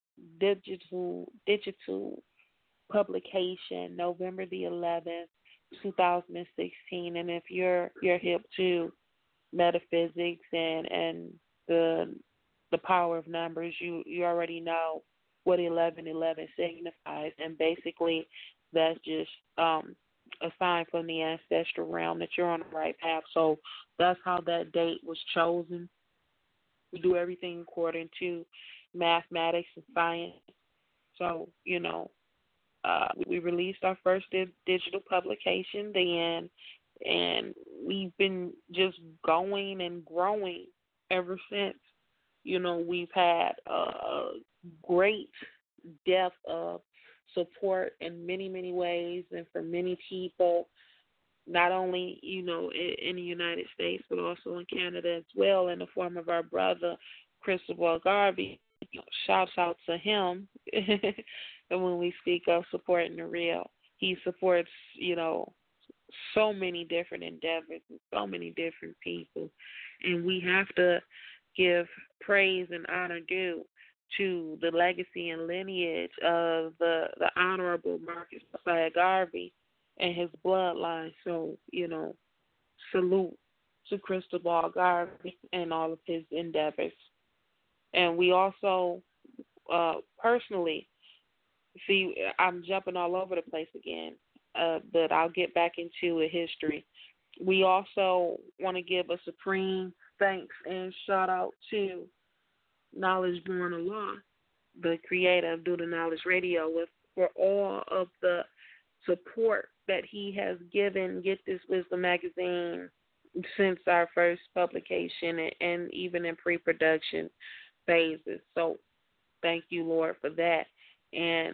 digital digital publication November the eleventh, two thousand sixteen. And if you're you're hip to metaphysics and and the the power of numbers, you you already know what eleven eleven signifies, and basically that's just um, a sign from the ancestral realm that you're on the right path. So that's how that date was chosen. We do everything according to mathematics and science. So, you know, uh, we released our first di- digital publication then, and we've been just going and growing ever since. You know, we've had a great depth of support in many, many ways, and for many people, not only, you know, in, in the United States, but also in Canada as well, in the form of our brother, Cristobal Garvey. You know, shouts out to him. And when we speak of supporting the real, he supports, you know, so many different endeavors and so many different people. And we have to give praise and honor due to the legacy and lineage of the, the Honorable Marcus Mosiah Garvey and his bloodline. So, you know, salute to Cristobal Garvey and all of his endeavors. And we also, uh, personally, see, I'm jumping all over the place again, uh, but I'll get back into a history. We also want to give a supreme thanks and shout out to Knowledge Born Allah, the creator of Do the Knowledge Radio, with for all of the support that he has given Get This Wisdom magazine since our first publication and, and even in pre-production phases. So thank you, Lord, for that. And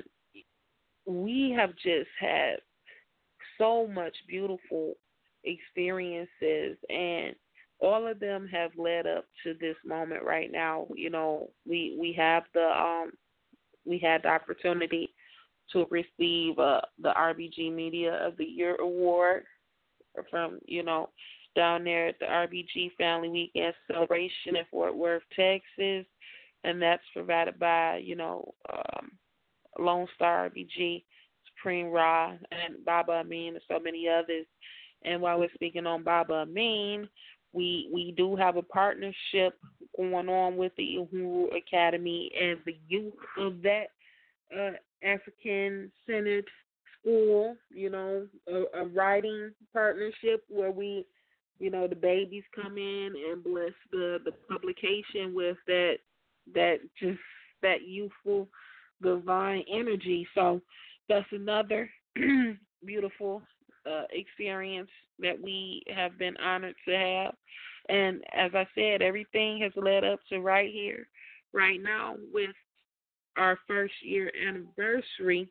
we have just had so much beautiful experiences, and all of them have led up to this moment right now. You know, we we have the um we had the opportunity to receive uh, the R B G Media of the Year award from, you know, down there at the R B G Family Weekend Celebration in Fort Worth, Texas, and that's provided by, you know, um, Lone Star R B G, Supreme Ra, and Baba Amin, and so many others. And while we're speaking on Baba Amin, we we do have a partnership going on with the Uhuru Academy and the youth of that uh, African-centered school, you know, a, a writing partnership where we, you know, the babies come in and bless the, the publication with that, that just that youthful divine energy. So that's another beautiful uh, experience that we have been honored to have. And as I said, everything has led up to right here, right now, with our first year anniversary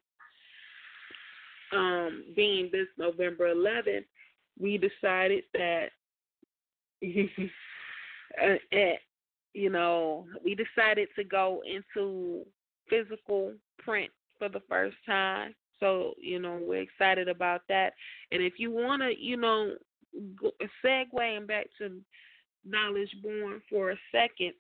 um, being this November eleventh. We decided that, uh, you know, we decided to go into physical print for the first time. So, you know, we're excited about that. And if you want to, you know, go, segueing back to Knowledge Born for a second,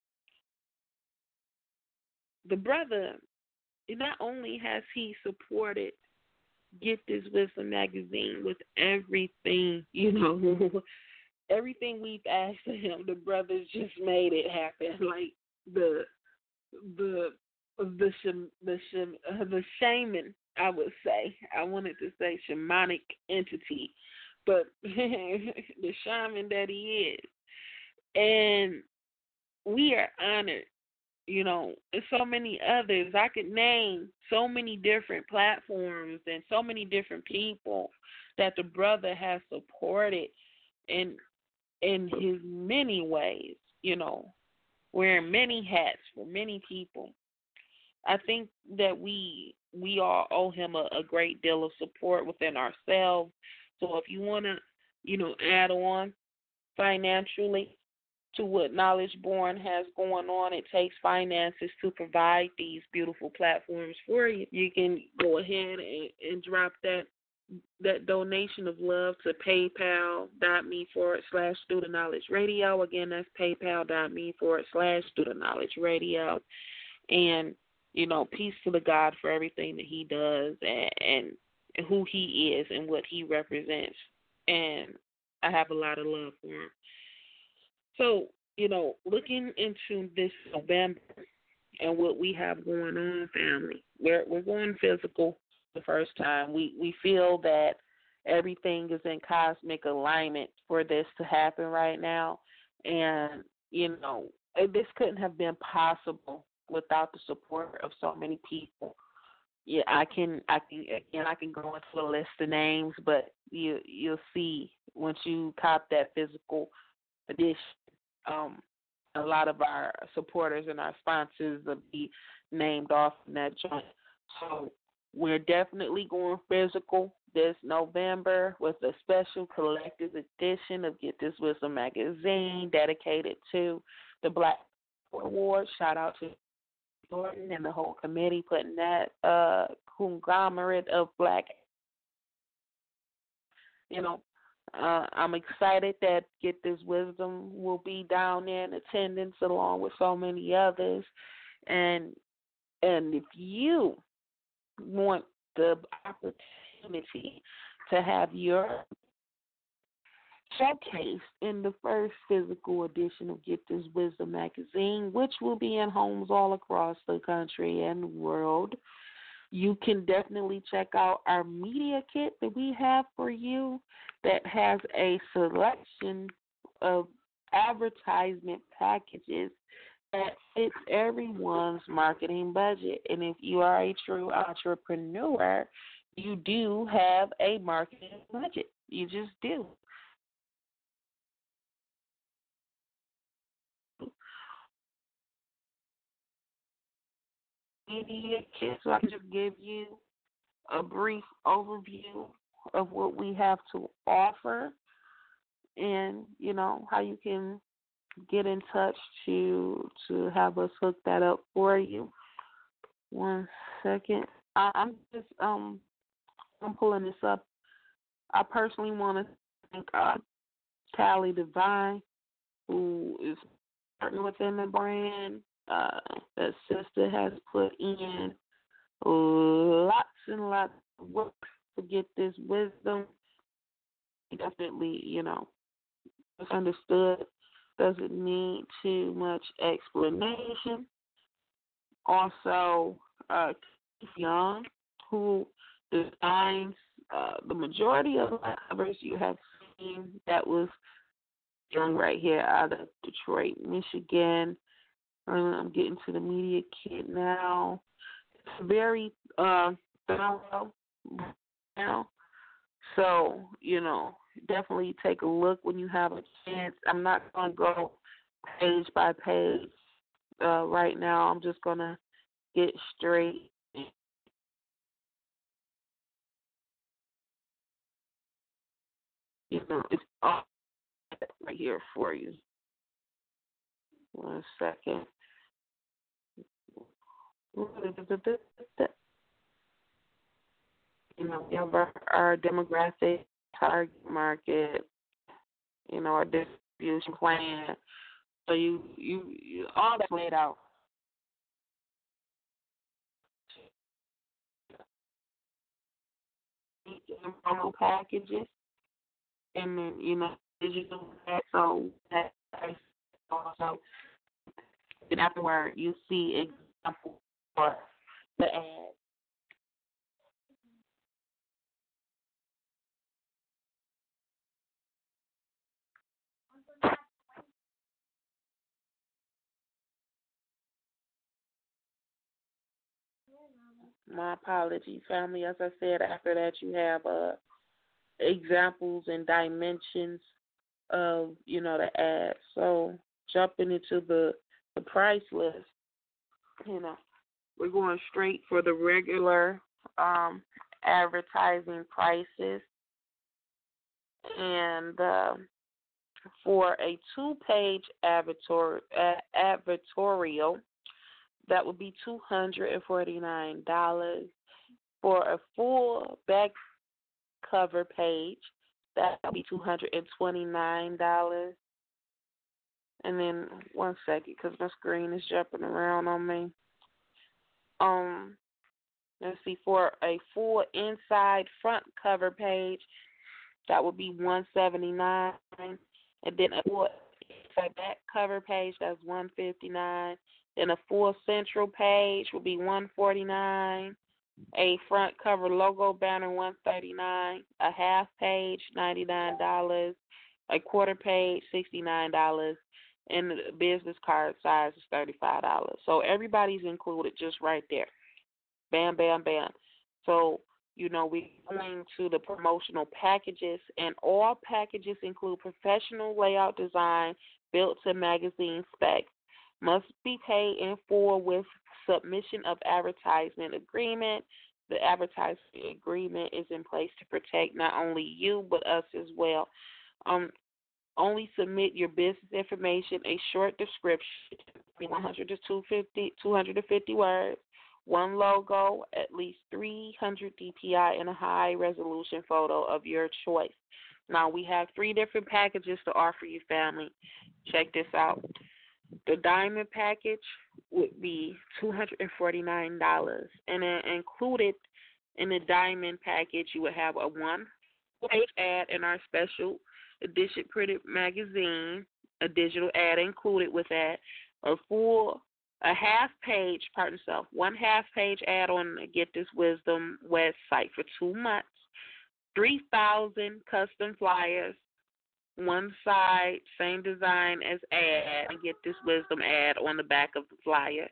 the brother, not only has he supported Get This Wisdom magazine with everything, you know, everything we've asked of him, the brother's just made it happen. Like the the the sham, the sham, uh, the shaman, I would say. I wanted to say shamanic entity, but the shaman that he is. And we are honored, you know, and so many others. I could name so many different platforms and so many different people that the brother has supported in in his many ways, you know, wearing many hats for many people. I think that we we all owe him a, a great deal of support within ourselves. So if you want to, you know, add on financially to what Knowledge Born has going on, it takes finances to provide these beautiful platforms for you. You can go ahead and, and drop that that donation of love to paypal.me forward slash student knowledge radio. Again, that's paypal.me forward slash student knowledge radio. And, you know, peace to the God for everything that he does and, and who he is and what he represents. And I have a lot of love for him. So, you know, looking into this November and what we have going on, family, we're we're going physical the first time. We we feel that everything is in cosmic alignment for this to happen right now, and you know, this couldn't have been possible without the support of so many people. Yeah, I can I can again I can go into a list of names, but you you'll see once you cop that physical edition. Um, a lot of our supporters and our sponsors will be named off in that joint. So we're definitely going physical this November with a special collector's edition of Get This Wisdom magazine dedicated to the Black Award. Shout out to Jordan and the whole committee putting that uh, conglomerate of Black, you know, Uh, I'm excited that Get This Wisdom will be down there in attendance along with so many others. And and if you want the opportunity to have your showcase in the first physical edition of Get This Wisdom magazine, which will be in homes all across the country and the world, you can definitely check out our media kit that we have for you that has a selection of advertisement packages that fits everyone's marketing budget. And if you are a true entrepreneur, you do have a marketing budget. You just do. Media kit, so I can just give you a brief overview of what we have to offer and, you know, how you can get in touch to to have us hook that up for you. One second. I, I'm just um I'm pulling this up. I personally want to thank uh, Callie Divine, who is partner within the brand. Uh, that sister has put in lots and lots of work to get this wisdom. Definitely, you know, understood. Doesn't need too much explanation. Also, uh, Keith Young, who designs uh, the majority of the covers you have seen. That was done right here out of Detroit, Michigan. I'm getting to the media kit now. It's very uh, thorough now. So, you know, definitely take a look when you have a chance. I'm not going to go page by page uh, right now. I'm just going to get straight. You know, it's all right here for you. One second. You know, we have our, our demographic, target market, you know, our distribution plan. So you, you, you all that's laid out. Promo packages, and then, you know, digital. So that also, and afterward, you see for the ad. My apologies, family. As I said, after that you have uh, examples and dimensions of, you know, the ad. So jumping into the, the price list, you know, we're going straight for the regular um, advertising prices. And uh, for a two-page advertor- advertorial, that would be two hundred forty-nine dollars. For a full back cover page, that would be two hundred twenty-nine dollars. And then, one second, because my screen is jumping around on me. Um, let's see, for a full inside front cover page, that would be one hundred seventy-nine dollars. And then a full inside back cover page, that's one hundred fifty-nine dollars. Then a full central page would be one hundred forty-nine dollars. A front cover logo banner, one hundred thirty-nine dollars. A half page, ninety-nine dollars. A quarter page, sixty-nine dollars. And the business card size is thirty-five dollars. So everybody's included just right there. Bam, bam, bam. So, you know, we're going to the promotional packages, and all packages include professional layout design built to magazine specs. Must be paid in full with submission of advertisement agreement. The advertising agreement is in place to protect not only you but us as well. Um, only submit your business information, a short description, one hundred to two hundred fifty words, one logo, at least three hundred D P I, and a high-resolution photo of your choice. Now, we have three different packages to offer you, family. Check this out. The diamond package would be two hundred forty-nine dollars, and then included in the diamond package, you would have a one-page ad in our special edition printed magazine, a digital ad included with that, a full, a half-page, pardon yourself, one half-page ad on the Get This Wisdom website for two months, three thousand custom flyers, one side, same design as ad, and Get This Wisdom ad on the back of the flyer.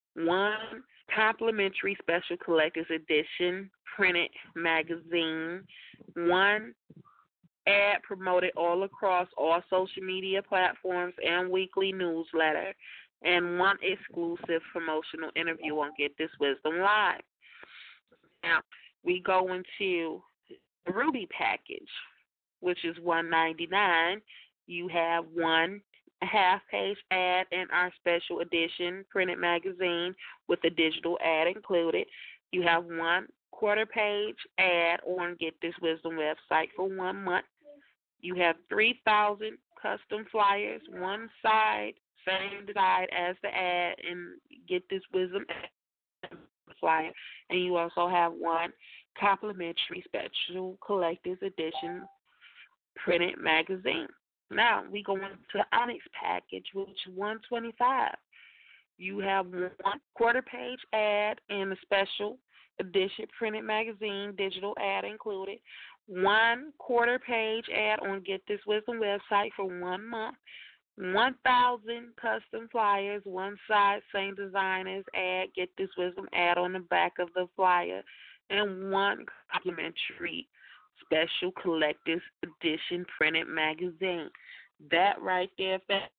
One complimentary special collector's edition printed magazine. One ad promoted all across all social media platforms and weekly newsletter. And one exclusive promotional interview on Get This Wisdom Live. Now, we go into the Ruby package, which is one hundred ninety-nine dollars. You have one half-page ad in our special edition printed magazine with a digital ad included. You have one quarter-page ad on Get This Wisdom website for one month. You have three thousand custom flyers, one side, same design as the ad, and Get This Wisdom flyer. And you also have one complimentary special collector's edition printed magazine. Now we go into the Onyx package, which is one hundred twenty-five dollars. You have one quarter page ad and a special edition printed magazine, digital ad included. One quarter page ad on Get This Wisdom website for one month. one thousand custom flyers, one side, same design as ad, Get This Wisdom ad on the back of the flyer, and one complimentary special collector's edition printed magazine. That right there,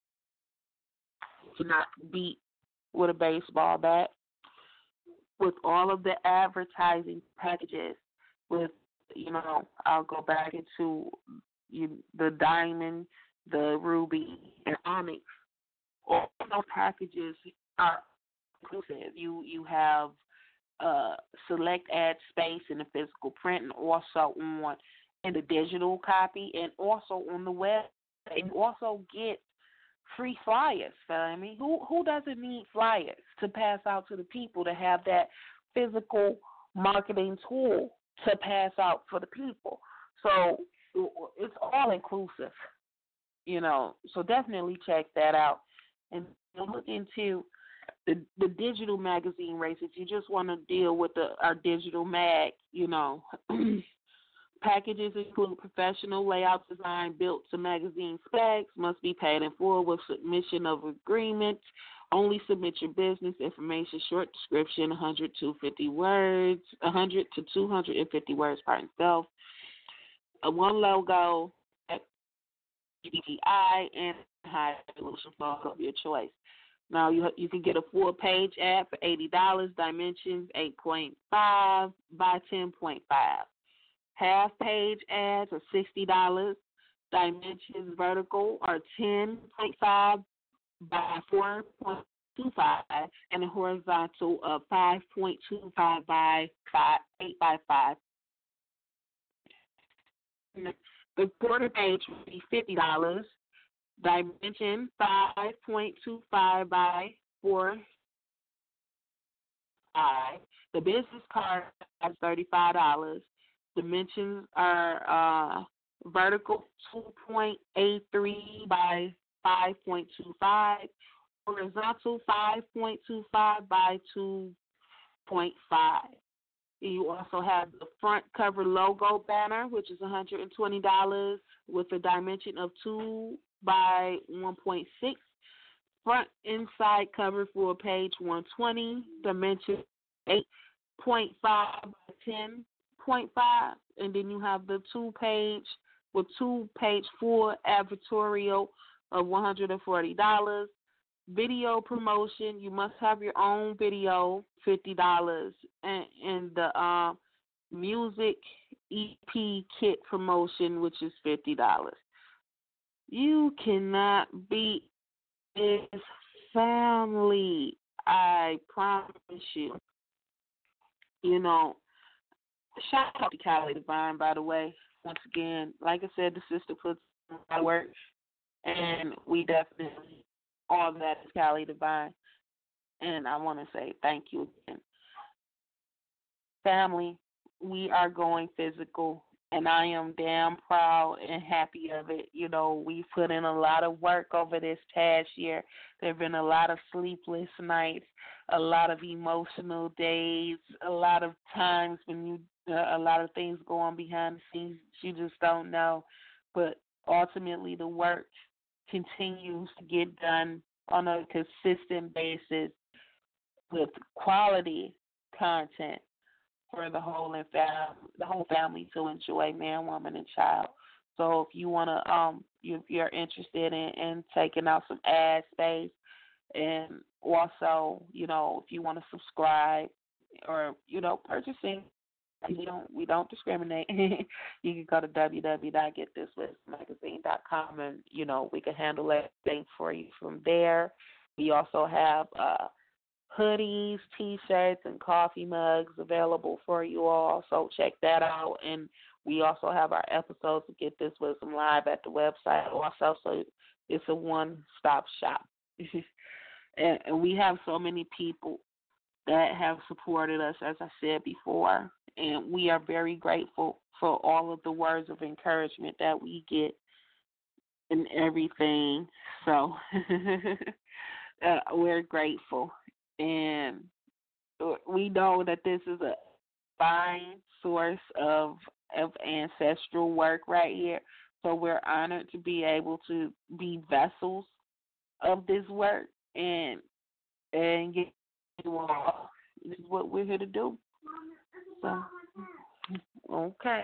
cannot beat with a baseball bat. With all of the advertising packages, with, you know, I'll go back into you, the diamond, the ruby, and onyx. All those packages are inclusive. You you have uh, select ad space in the physical print, and also on in the digital copy, and also on the web. And you also get free flyers. I mean, who who doesn't need flyers to pass out to the people, to have that physical marketing tool to pass out for the people? So it's all inclusive, you know. So definitely check that out and look into the the digital magazine race. If you just want to deal with the our digital mag, you know, packages include professional layout design built to magazine specs, must be paid in full with submission of agreement. Only submit your business information, short description, one hundred to fifty words, one hundred to two hundred fifty words per itself. A one logo, D P I, and high resolution photo of your choice. Now you you can get a full page ad for eighty dollars. Dimensions eight point five by ten point five. Half page ads are sixty dollars. Dimensions vertical are ten point five by four point two five, and a horizontal of five point two five by five, eight by five. The quarter page would be fifty dollars. Dimension five point two five by four five. The business card is thirty-five dollars. Dimensions are uh, vertical two point eight three by five point two five, horizontal five point two five by two point five. You also have the front cover logo banner, which is one hundred twenty dollars with a dimension of two by one point six. Front inside cover for page one hundred twenty, dimension eight point five by ten point five. And then you have the two page with two page full advertorial of one hundred forty dollars. Video promotion, you must have your own video, fifty dollars. And, and the uh, music E P kit promotion, which is fifty dollars. You cannot beat this family. I promise you. You know, shout out to Callie Divine, by the way. Once again, like I said, the sister puts in my work, and we definitely, all of that is Callie Divine. And I want to say thank you again. Family, we are going physical, and I am damn proud and happy of it. You know, we put in a lot of work over this past year. There have been a lot of sleepless nights, a lot of emotional days, a lot of times when you, uh, a lot of things go on behind the scenes you just don't know. But ultimately, the work continues to get done on a consistent basis with quality content for the whole and fam- the whole family to enjoy, man, woman, and child. So if you wanna, um, if you're interested in, in taking out some ad space, and also, you know, if you want to subscribe or you know purchasing, we don't we don't discriminate. You can go to w w w dot get this with magazine dot com, and you know we can handle everything for you from there. We also have uh, hoodies, T-shirts, and coffee mugs available for you all. So check that out. And we also have our episodes to Get This Wisdom live at the website also. So it's a one-stop shop. and, and we have so many people that have supported us, as I said before. And we are very grateful for all of the words of encouragement that we get and everything. So uh, we're grateful. And we know that this is a fine source of of ancestral work right here. So we're honored to be able to be vessels of this work and and get you all. This is what we're here to do. So, okay.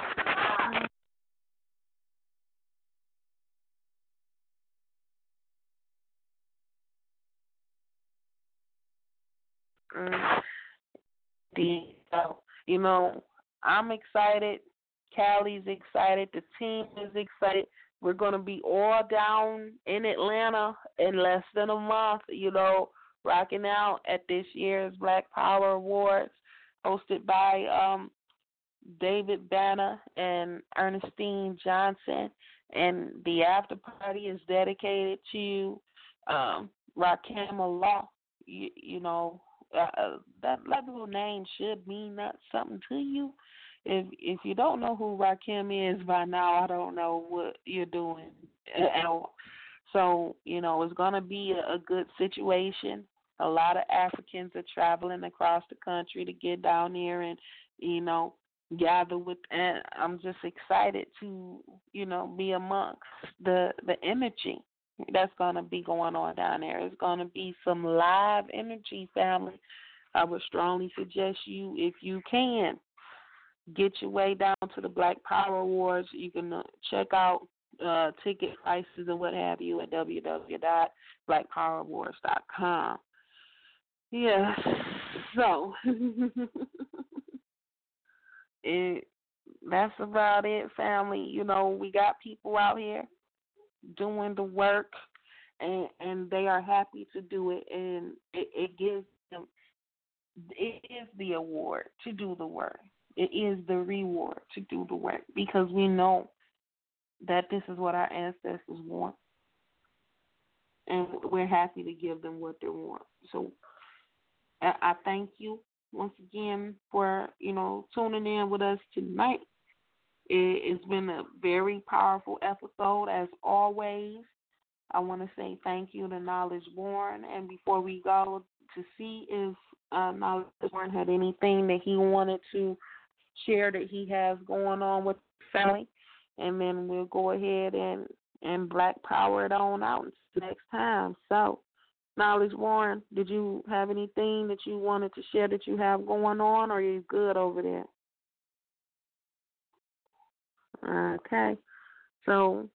So, you know, I'm excited. Callie's excited. The team is excited. We're going to be all down in Atlanta in less than a month, you know, rocking out at this year's Black Power Awards, hosted by um, David Banner and Ernestine Johnson. And the after party is dedicated to um, Rakim Allah. You, you know, uh, that, that little name should mean that something to you. If if you don't know who Rakim is by now, I don't know what you're doing at all. So, you know, it's going to be a, a good situation. A lot of Africans are traveling across the country to get down here and, you know, gather with, and I'm just excited to, you know, be amongst the the energy that's going to be going on down there. It's going to be some live energy, family. I would strongly suggest you, if you can, get your way down to the Black Power Awards. You can uh, check out uh, ticket prices and what have you at w w w dot black power awards dot com. Yeah, so it, that's about it, family. You know, we got people out here doing the work, and and they are happy to do it, and it, it gives them, it is the award to do the work. It is the reward to do the work, because we know that this is what our ancestors want, and we're happy to give them what they want. So I, I thank you once again for, you know, tuning in with us tonight. It, it's been a very powerful episode, as always. I want to say thank you to Knowledge Born, and before we go, to see if uh, Knowledge Born had anything that he wanted to share that he has going on with family, and then we'll go ahead and, and Black Power it on out next time. So, Knowledge Born, did you have anything that you wanted to share that you have going on, or are you good over there? Okay, so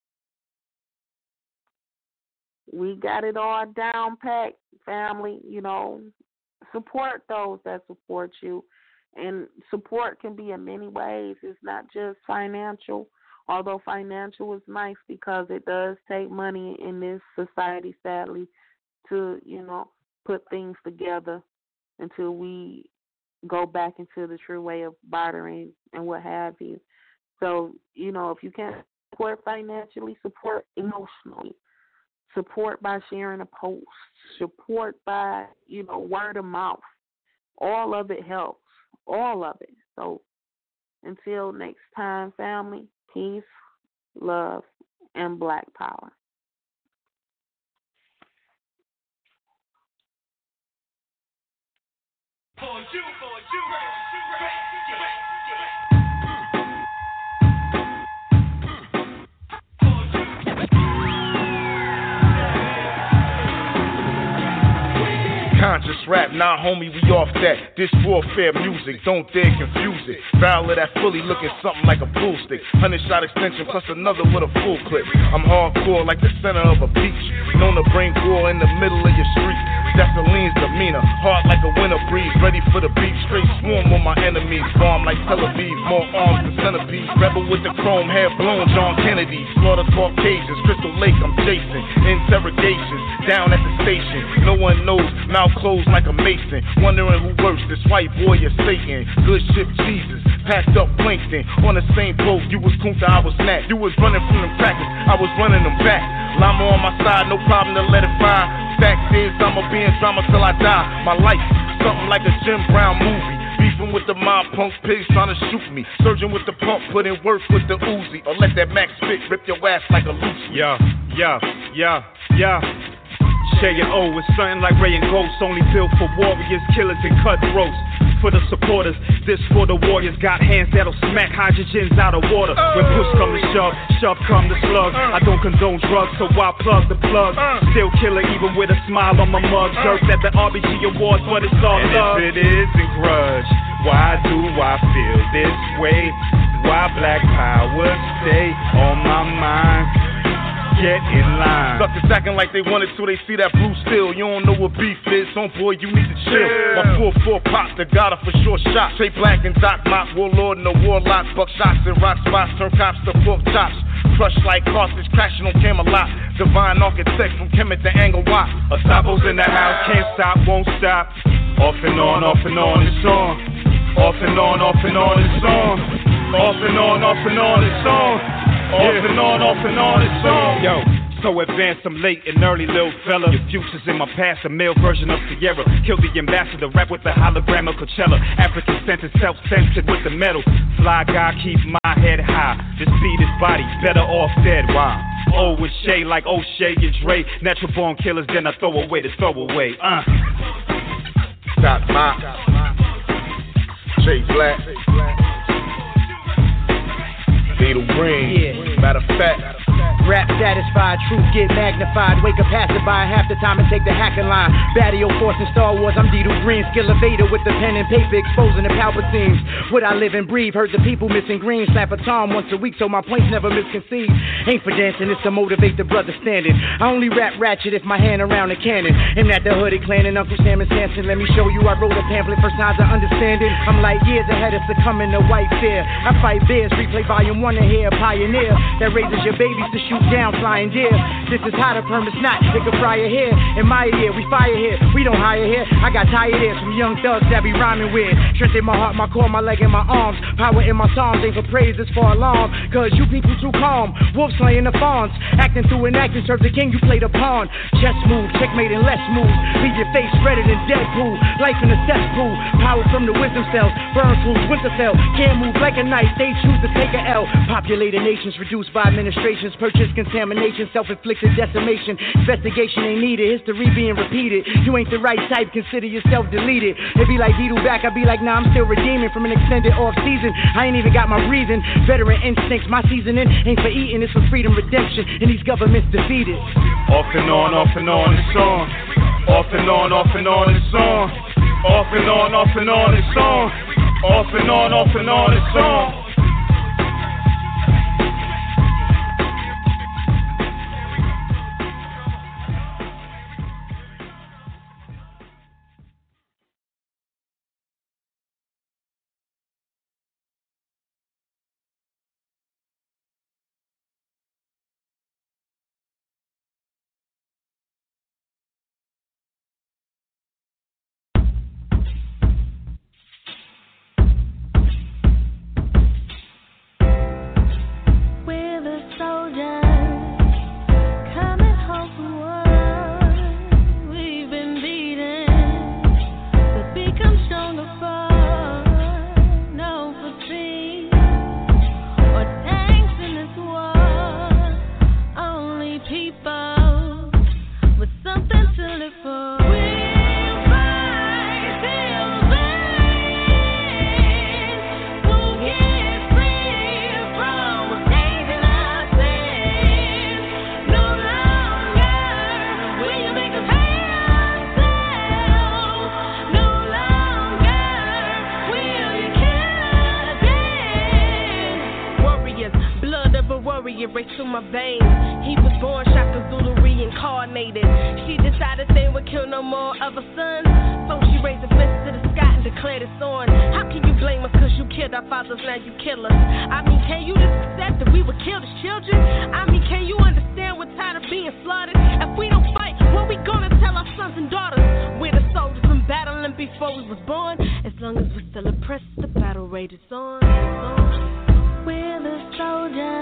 we got it all down packed, family. You know, support those that support you. And support can be in many ways. It's not just financial, although financial is nice because it does take money in this society, sadly, to, you know, put things together until we go back into the true way of bartering and what have you. So, you know, if you can't support financially, support emotionally. Support by sharing a post. Support by, you know, word of mouth. All of it helps. All of it. So until next time, family, peace, love, and Black Power. For you, for you, for you. Conscious rap, nah homie, we off that. This warfare music, don't dare confuse it. Barrel of that fully looking something like a pool stick. Hundred shot extension plus another with a full clip. I'm hardcore like the center of a beach. Known to bring war in the middle of your street. That's Aline's demeanor, hard like a winter breeze. Ready for the beat, straight swarm on my enemies. Bomb like Tel Aviv, more arms than centipedes. Rebel with the chrome hair blown, John Kennedy. Slaughter Caucasians, Crystal Lake, I'm chasing. Interrogations, down at the station. No one knows, mouth closed like a mason. Wondering who works, this white boy or Satan. Good ship Jesus, packed up plankton. On the same boat, you was Kunta, I was Nat. You was running from them crackers, I was running them back. Llama on my side, no problem to let it fire. Fact is, I'ma be in drama till I die. My life, something like a Jim Brown movie. Beefing with the mob, punk pigs trying to shoot me. Surging with the pump, put in work with the Uzi. Or let that Max spit rip your ass like a Lucy. Yeah, yeah, yeah, yeah. J and O is something like Ray and Ghost, only built for warriors, killers, and cutthroats. For the supporters, this for the warriors. Got hands that'll smack hydrogens out of water. When push come to shove, shove come to slug. I don't condone drugs, so I plug the plug. Still killer even with a smile on my mug. Jerked at the R B G Awards, but it's all and love. If it isn't grudge, why do I feel this way? Why Black Power stay on my mind? Get in line. Suckers acting like they wanted to, they see that blue steel. You don't know what beef is, homeboy, you need to chill. My four four pop, the got her for sure shot. Trey Black and Doc Mop, warlord and the warlock. Buckshots and rock spots, turn cops to pork chops. Crushed like cartridge, crashing on Camelot. Divine architect from Kemet to Angle Watt. Asabo's in the house, can't stop, won't stop. Off and on, off and on, it's on. Off and on, off and on, it's on. Off and on, off and on, it's on. Off yeah. and on, off and on, it's on. Yo, So advanced, I'm late and early, little fella. Your future's in my past, a male version of Sierra. Kill the ambassador, rap with the hologram of Coachella. African centered, self-centered with the metal. Fly guy, keep my head high. This beat is body, better off dead. Why? O with Shay like O'Shea and Dre. Natural born killers, then I throw away the throwaway. Uh. Doc Mop, Jay Black, Beetle Green. Yeah. Matter of fact. Rap satisfied, truth get magnified. Wake up passerby half the time and take the hacking line. Battle Force in Star Wars, I'm Beetle Green. Skill Vader with the pen and paper, exposing the Palpatines. What I live and breathe, heard the people missing green. Slap a tom once a week so my points never misconceived. Ain't for dancing, it's to motivate the brother standing. I only rap ratchet if my hand around the cannon. Ain't at the Hooded Clan and Uncle Sam and Samson. Let me show you I wrote a pamphlet for signs of understanding. I'm like years ahead of succumbing to white fear. I fight bears, replay volume one and hear a pioneer that raises your babies to shoot down flying deer. This is how the permits not, it can fry your hair. In my ear, we fire here, we don't hire here. I got tired ears from young thugs that be rhyming with. Strength in my heart, my core, my leg and my arms. Power in my songs, ain't for praise, it's for alarm. Cause you people too calm, wolf slaying the fawns. Acting through an acting, serve the king, you play the pawn. Chess move, checkmate and less move. Leave your face redder than Deadpool. Life in a cesspool, power from the wisdom cells. Burn fools, Winterfell, can't move like a knife, they choose to take a L. Populated nations reduced by administrations. Purchase contamination, self-inflicted decimation. Investigation ain't needed, history being repeated. You ain't the right type, consider yourself deleted. It be like Beetle back, I be like, nah, I'm still redeeming from an extended off season. I ain't even got my breathing. Veteran instincts, my seasoning ain't for eating, it's for freedom, redemption, and these governments defeated. Off and on, off and on, it's on. Off and on, off and on, it's on. Off and on, off and on, it's on. Off and on, off and on, it's on. Race through my veins. He was born Shaka Zulu reincarnated. She decided they would kill no more of her sons, so she raised a fist to the sky and declared it's on. How can you blame us cause you killed our fathers, now you kill us? I mean, can you just accept that we would kill the children? I mean, can you understand we're tired of being slaughtered? If we don't fight, what we gonna tell our sons and daughters? We're the soldiers been battling before we was born. As long as we're still oppressed, the battle rages on. We're the soldiers.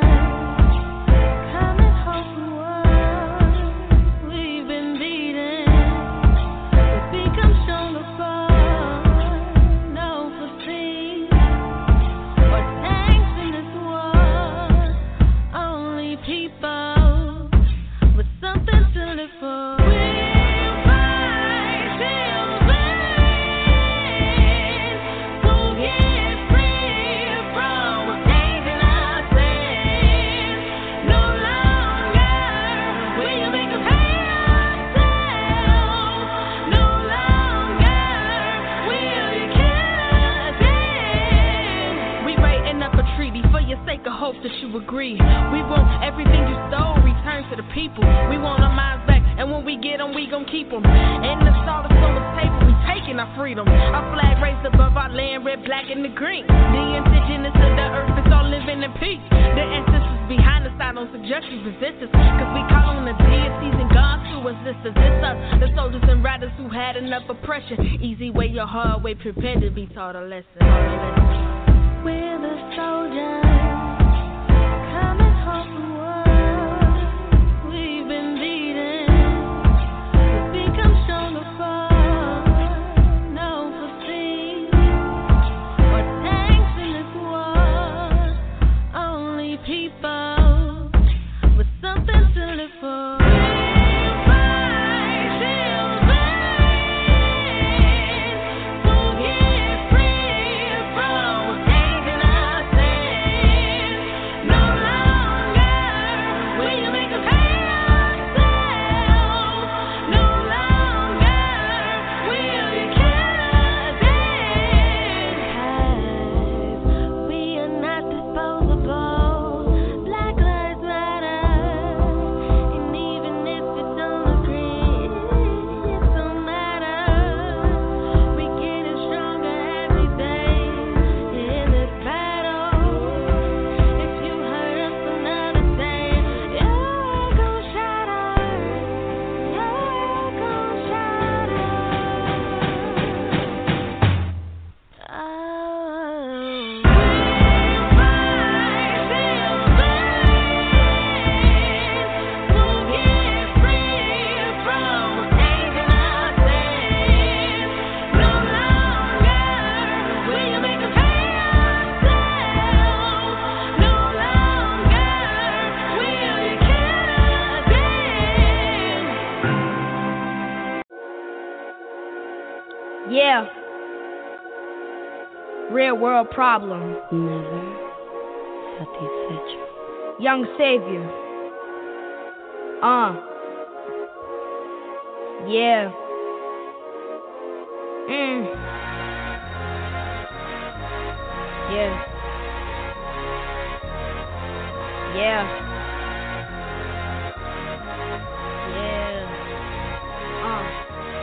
Hope that you agree. We want everything you stole returned to the people. We want our minds back, and when we get them, we gon' keep them. And the salt is on the table, we taking our freedom. Our flag raised above our land, red, black, and the green. The indigenous of the earth is all living in peace. The ancestors behind us, I don't suggest you resist us, cause we call on the deities and gods to assist us. It's us, the soldiers and riders who had enough oppression. Easy way or hard way, prepared to be taught a lesson. We're the soldiers. Coming home from war, we've been real world problem. Never satisfecho. Young Savior. Uh. Yeah. Mm. Yeah. Yeah. Yeah. Uh.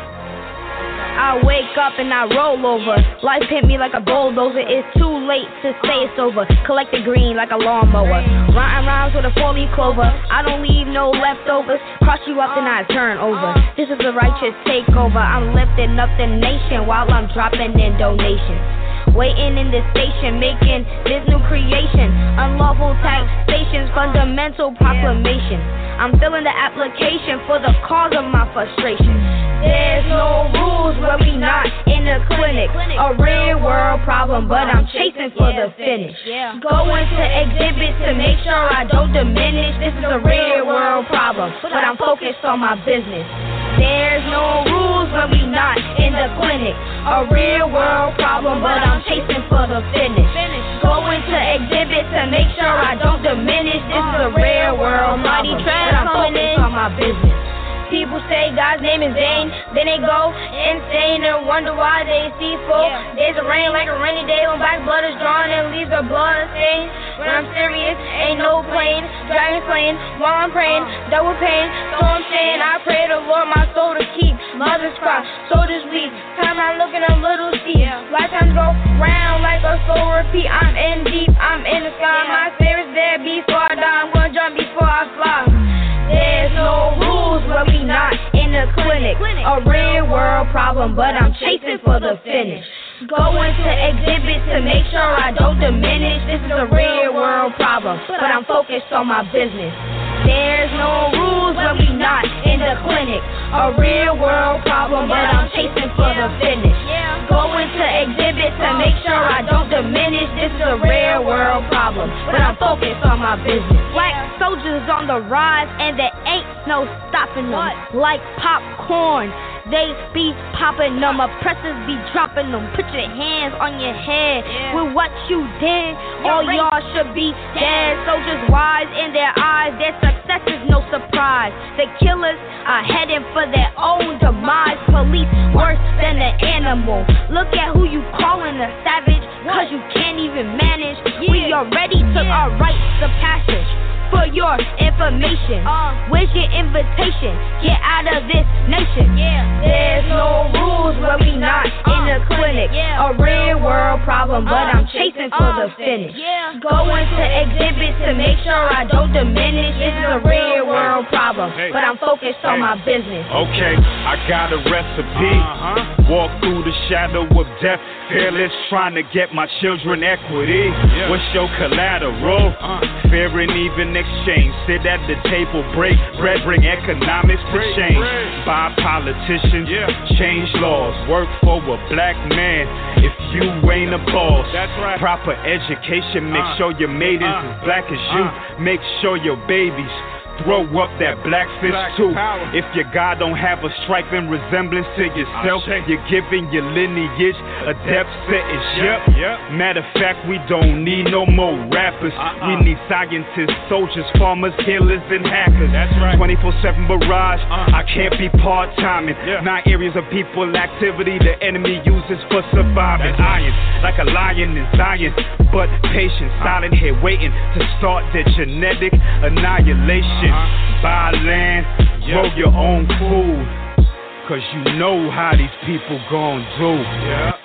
I wake up and I roll over. Life hit me like a bulldozer. It's too late to say it's over. Collect the green like a lawnmower. Rhyme rhymes with a four-leaf clover. I don't leave no leftovers. Cross you up then I turn over. This is a righteous takeover. I'm lifting up the nation while I'm dropping in donations. Waiting in the station, making this new creation. Unlawful taxations, fundamental proclamation. I'm filling the application for the cause of my frustration. There's no rules where we not in the clinic. A real world problem, but I'm chasing for the finish. Going to exhibits to make sure I don't diminish. This is a real world problem, but I'm focused on my business. There's no rules when we not in the clinic. A real world problem, but I'm chasing for the finish. Going to exhibits to make sure I don't diminish. This is a real world problem, but I'm focused on my business. People say God's name is vain, then they go insane and wonder why they see full. Days of rain like a rainy day when black blood is drawn and leaves a blood stain. When I'm serious, ain't no plane, dragon slain while I'm praying, double pain. So I'm saying I pray the Lord my soul to keep. Mothers cry, soldiers weep. Time I'm looking a little steep. Lifetimes go round like a soul repeat. I'm in deep, I'm in the sky. My spirit's there before I die. I'm gonna jump before I fly. There's no rules where we not in the clinic. A real world problem, but I'm chasing for the finish. Going to exhibits to make sure I don't diminish. This is a real world problem, but I'm focused on my business. There's no rules where we not in the clinic. A real world problem, but I'm chasing for the finish. Going to exhibits to make sure I don't diminish. This is a real world problem, but I'm focused on my business. Black soldiers on the rise and there ain't no stopping them. Like popcorn, they be popping them. Oppressors be dropping them. Put your hands on your head with what you did. All y'all should be dead. Soldiers wise in their eyes. Their success is no surprise. The killers are heading for their own demise. Police worse than an animal. Look at who you calling a savage, cause you can't even manage. We already took our rights of passage. For your information, uh, where's your invitation? Get out of this nation. Yeah. There's no rules where we not uh, in the clinic. Yeah. A real world problem, but uh, I'm chasing for uh, the finish. Yeah. Going to exhibits to make sure I don't diminish. This is a real world problem, hey. But I'm focused on my business. Okay, I got a recipe. Uh-huh. Walk through the shadow of death, fearless, trying to get my children equity. Yeah. What's your collateral? Uh, Fearing even exchange. Sit at the table, break bread, bring economics to change. Buy politicians, yeah. Change laws, work for a black man. If you ain't a boss, that's right. Proper education, make uh, sure your maidens uh, as black as you. Uh, make sure your babies throw up that black fist black too. Power. If your God don't have a striking resemblance to yourself, you're giving your lineage a depth sentence. Yep. Yep. Matter of fact, we don't need no more rappers. Uh-uh. We need scientists, soldiers, farmers, healers, and hackers. That's right. twenty-four seven barrage. Uh. I can't be part-timing. Yeah. Nine areas of people activity the enemy uses for surviving. Iron like a lion in Zion, but patient, silent here waiting to start their genetic annihilation. Uh-huh. Buy land, grow yep. your own food, cause you know how these people gon' do. Yeah.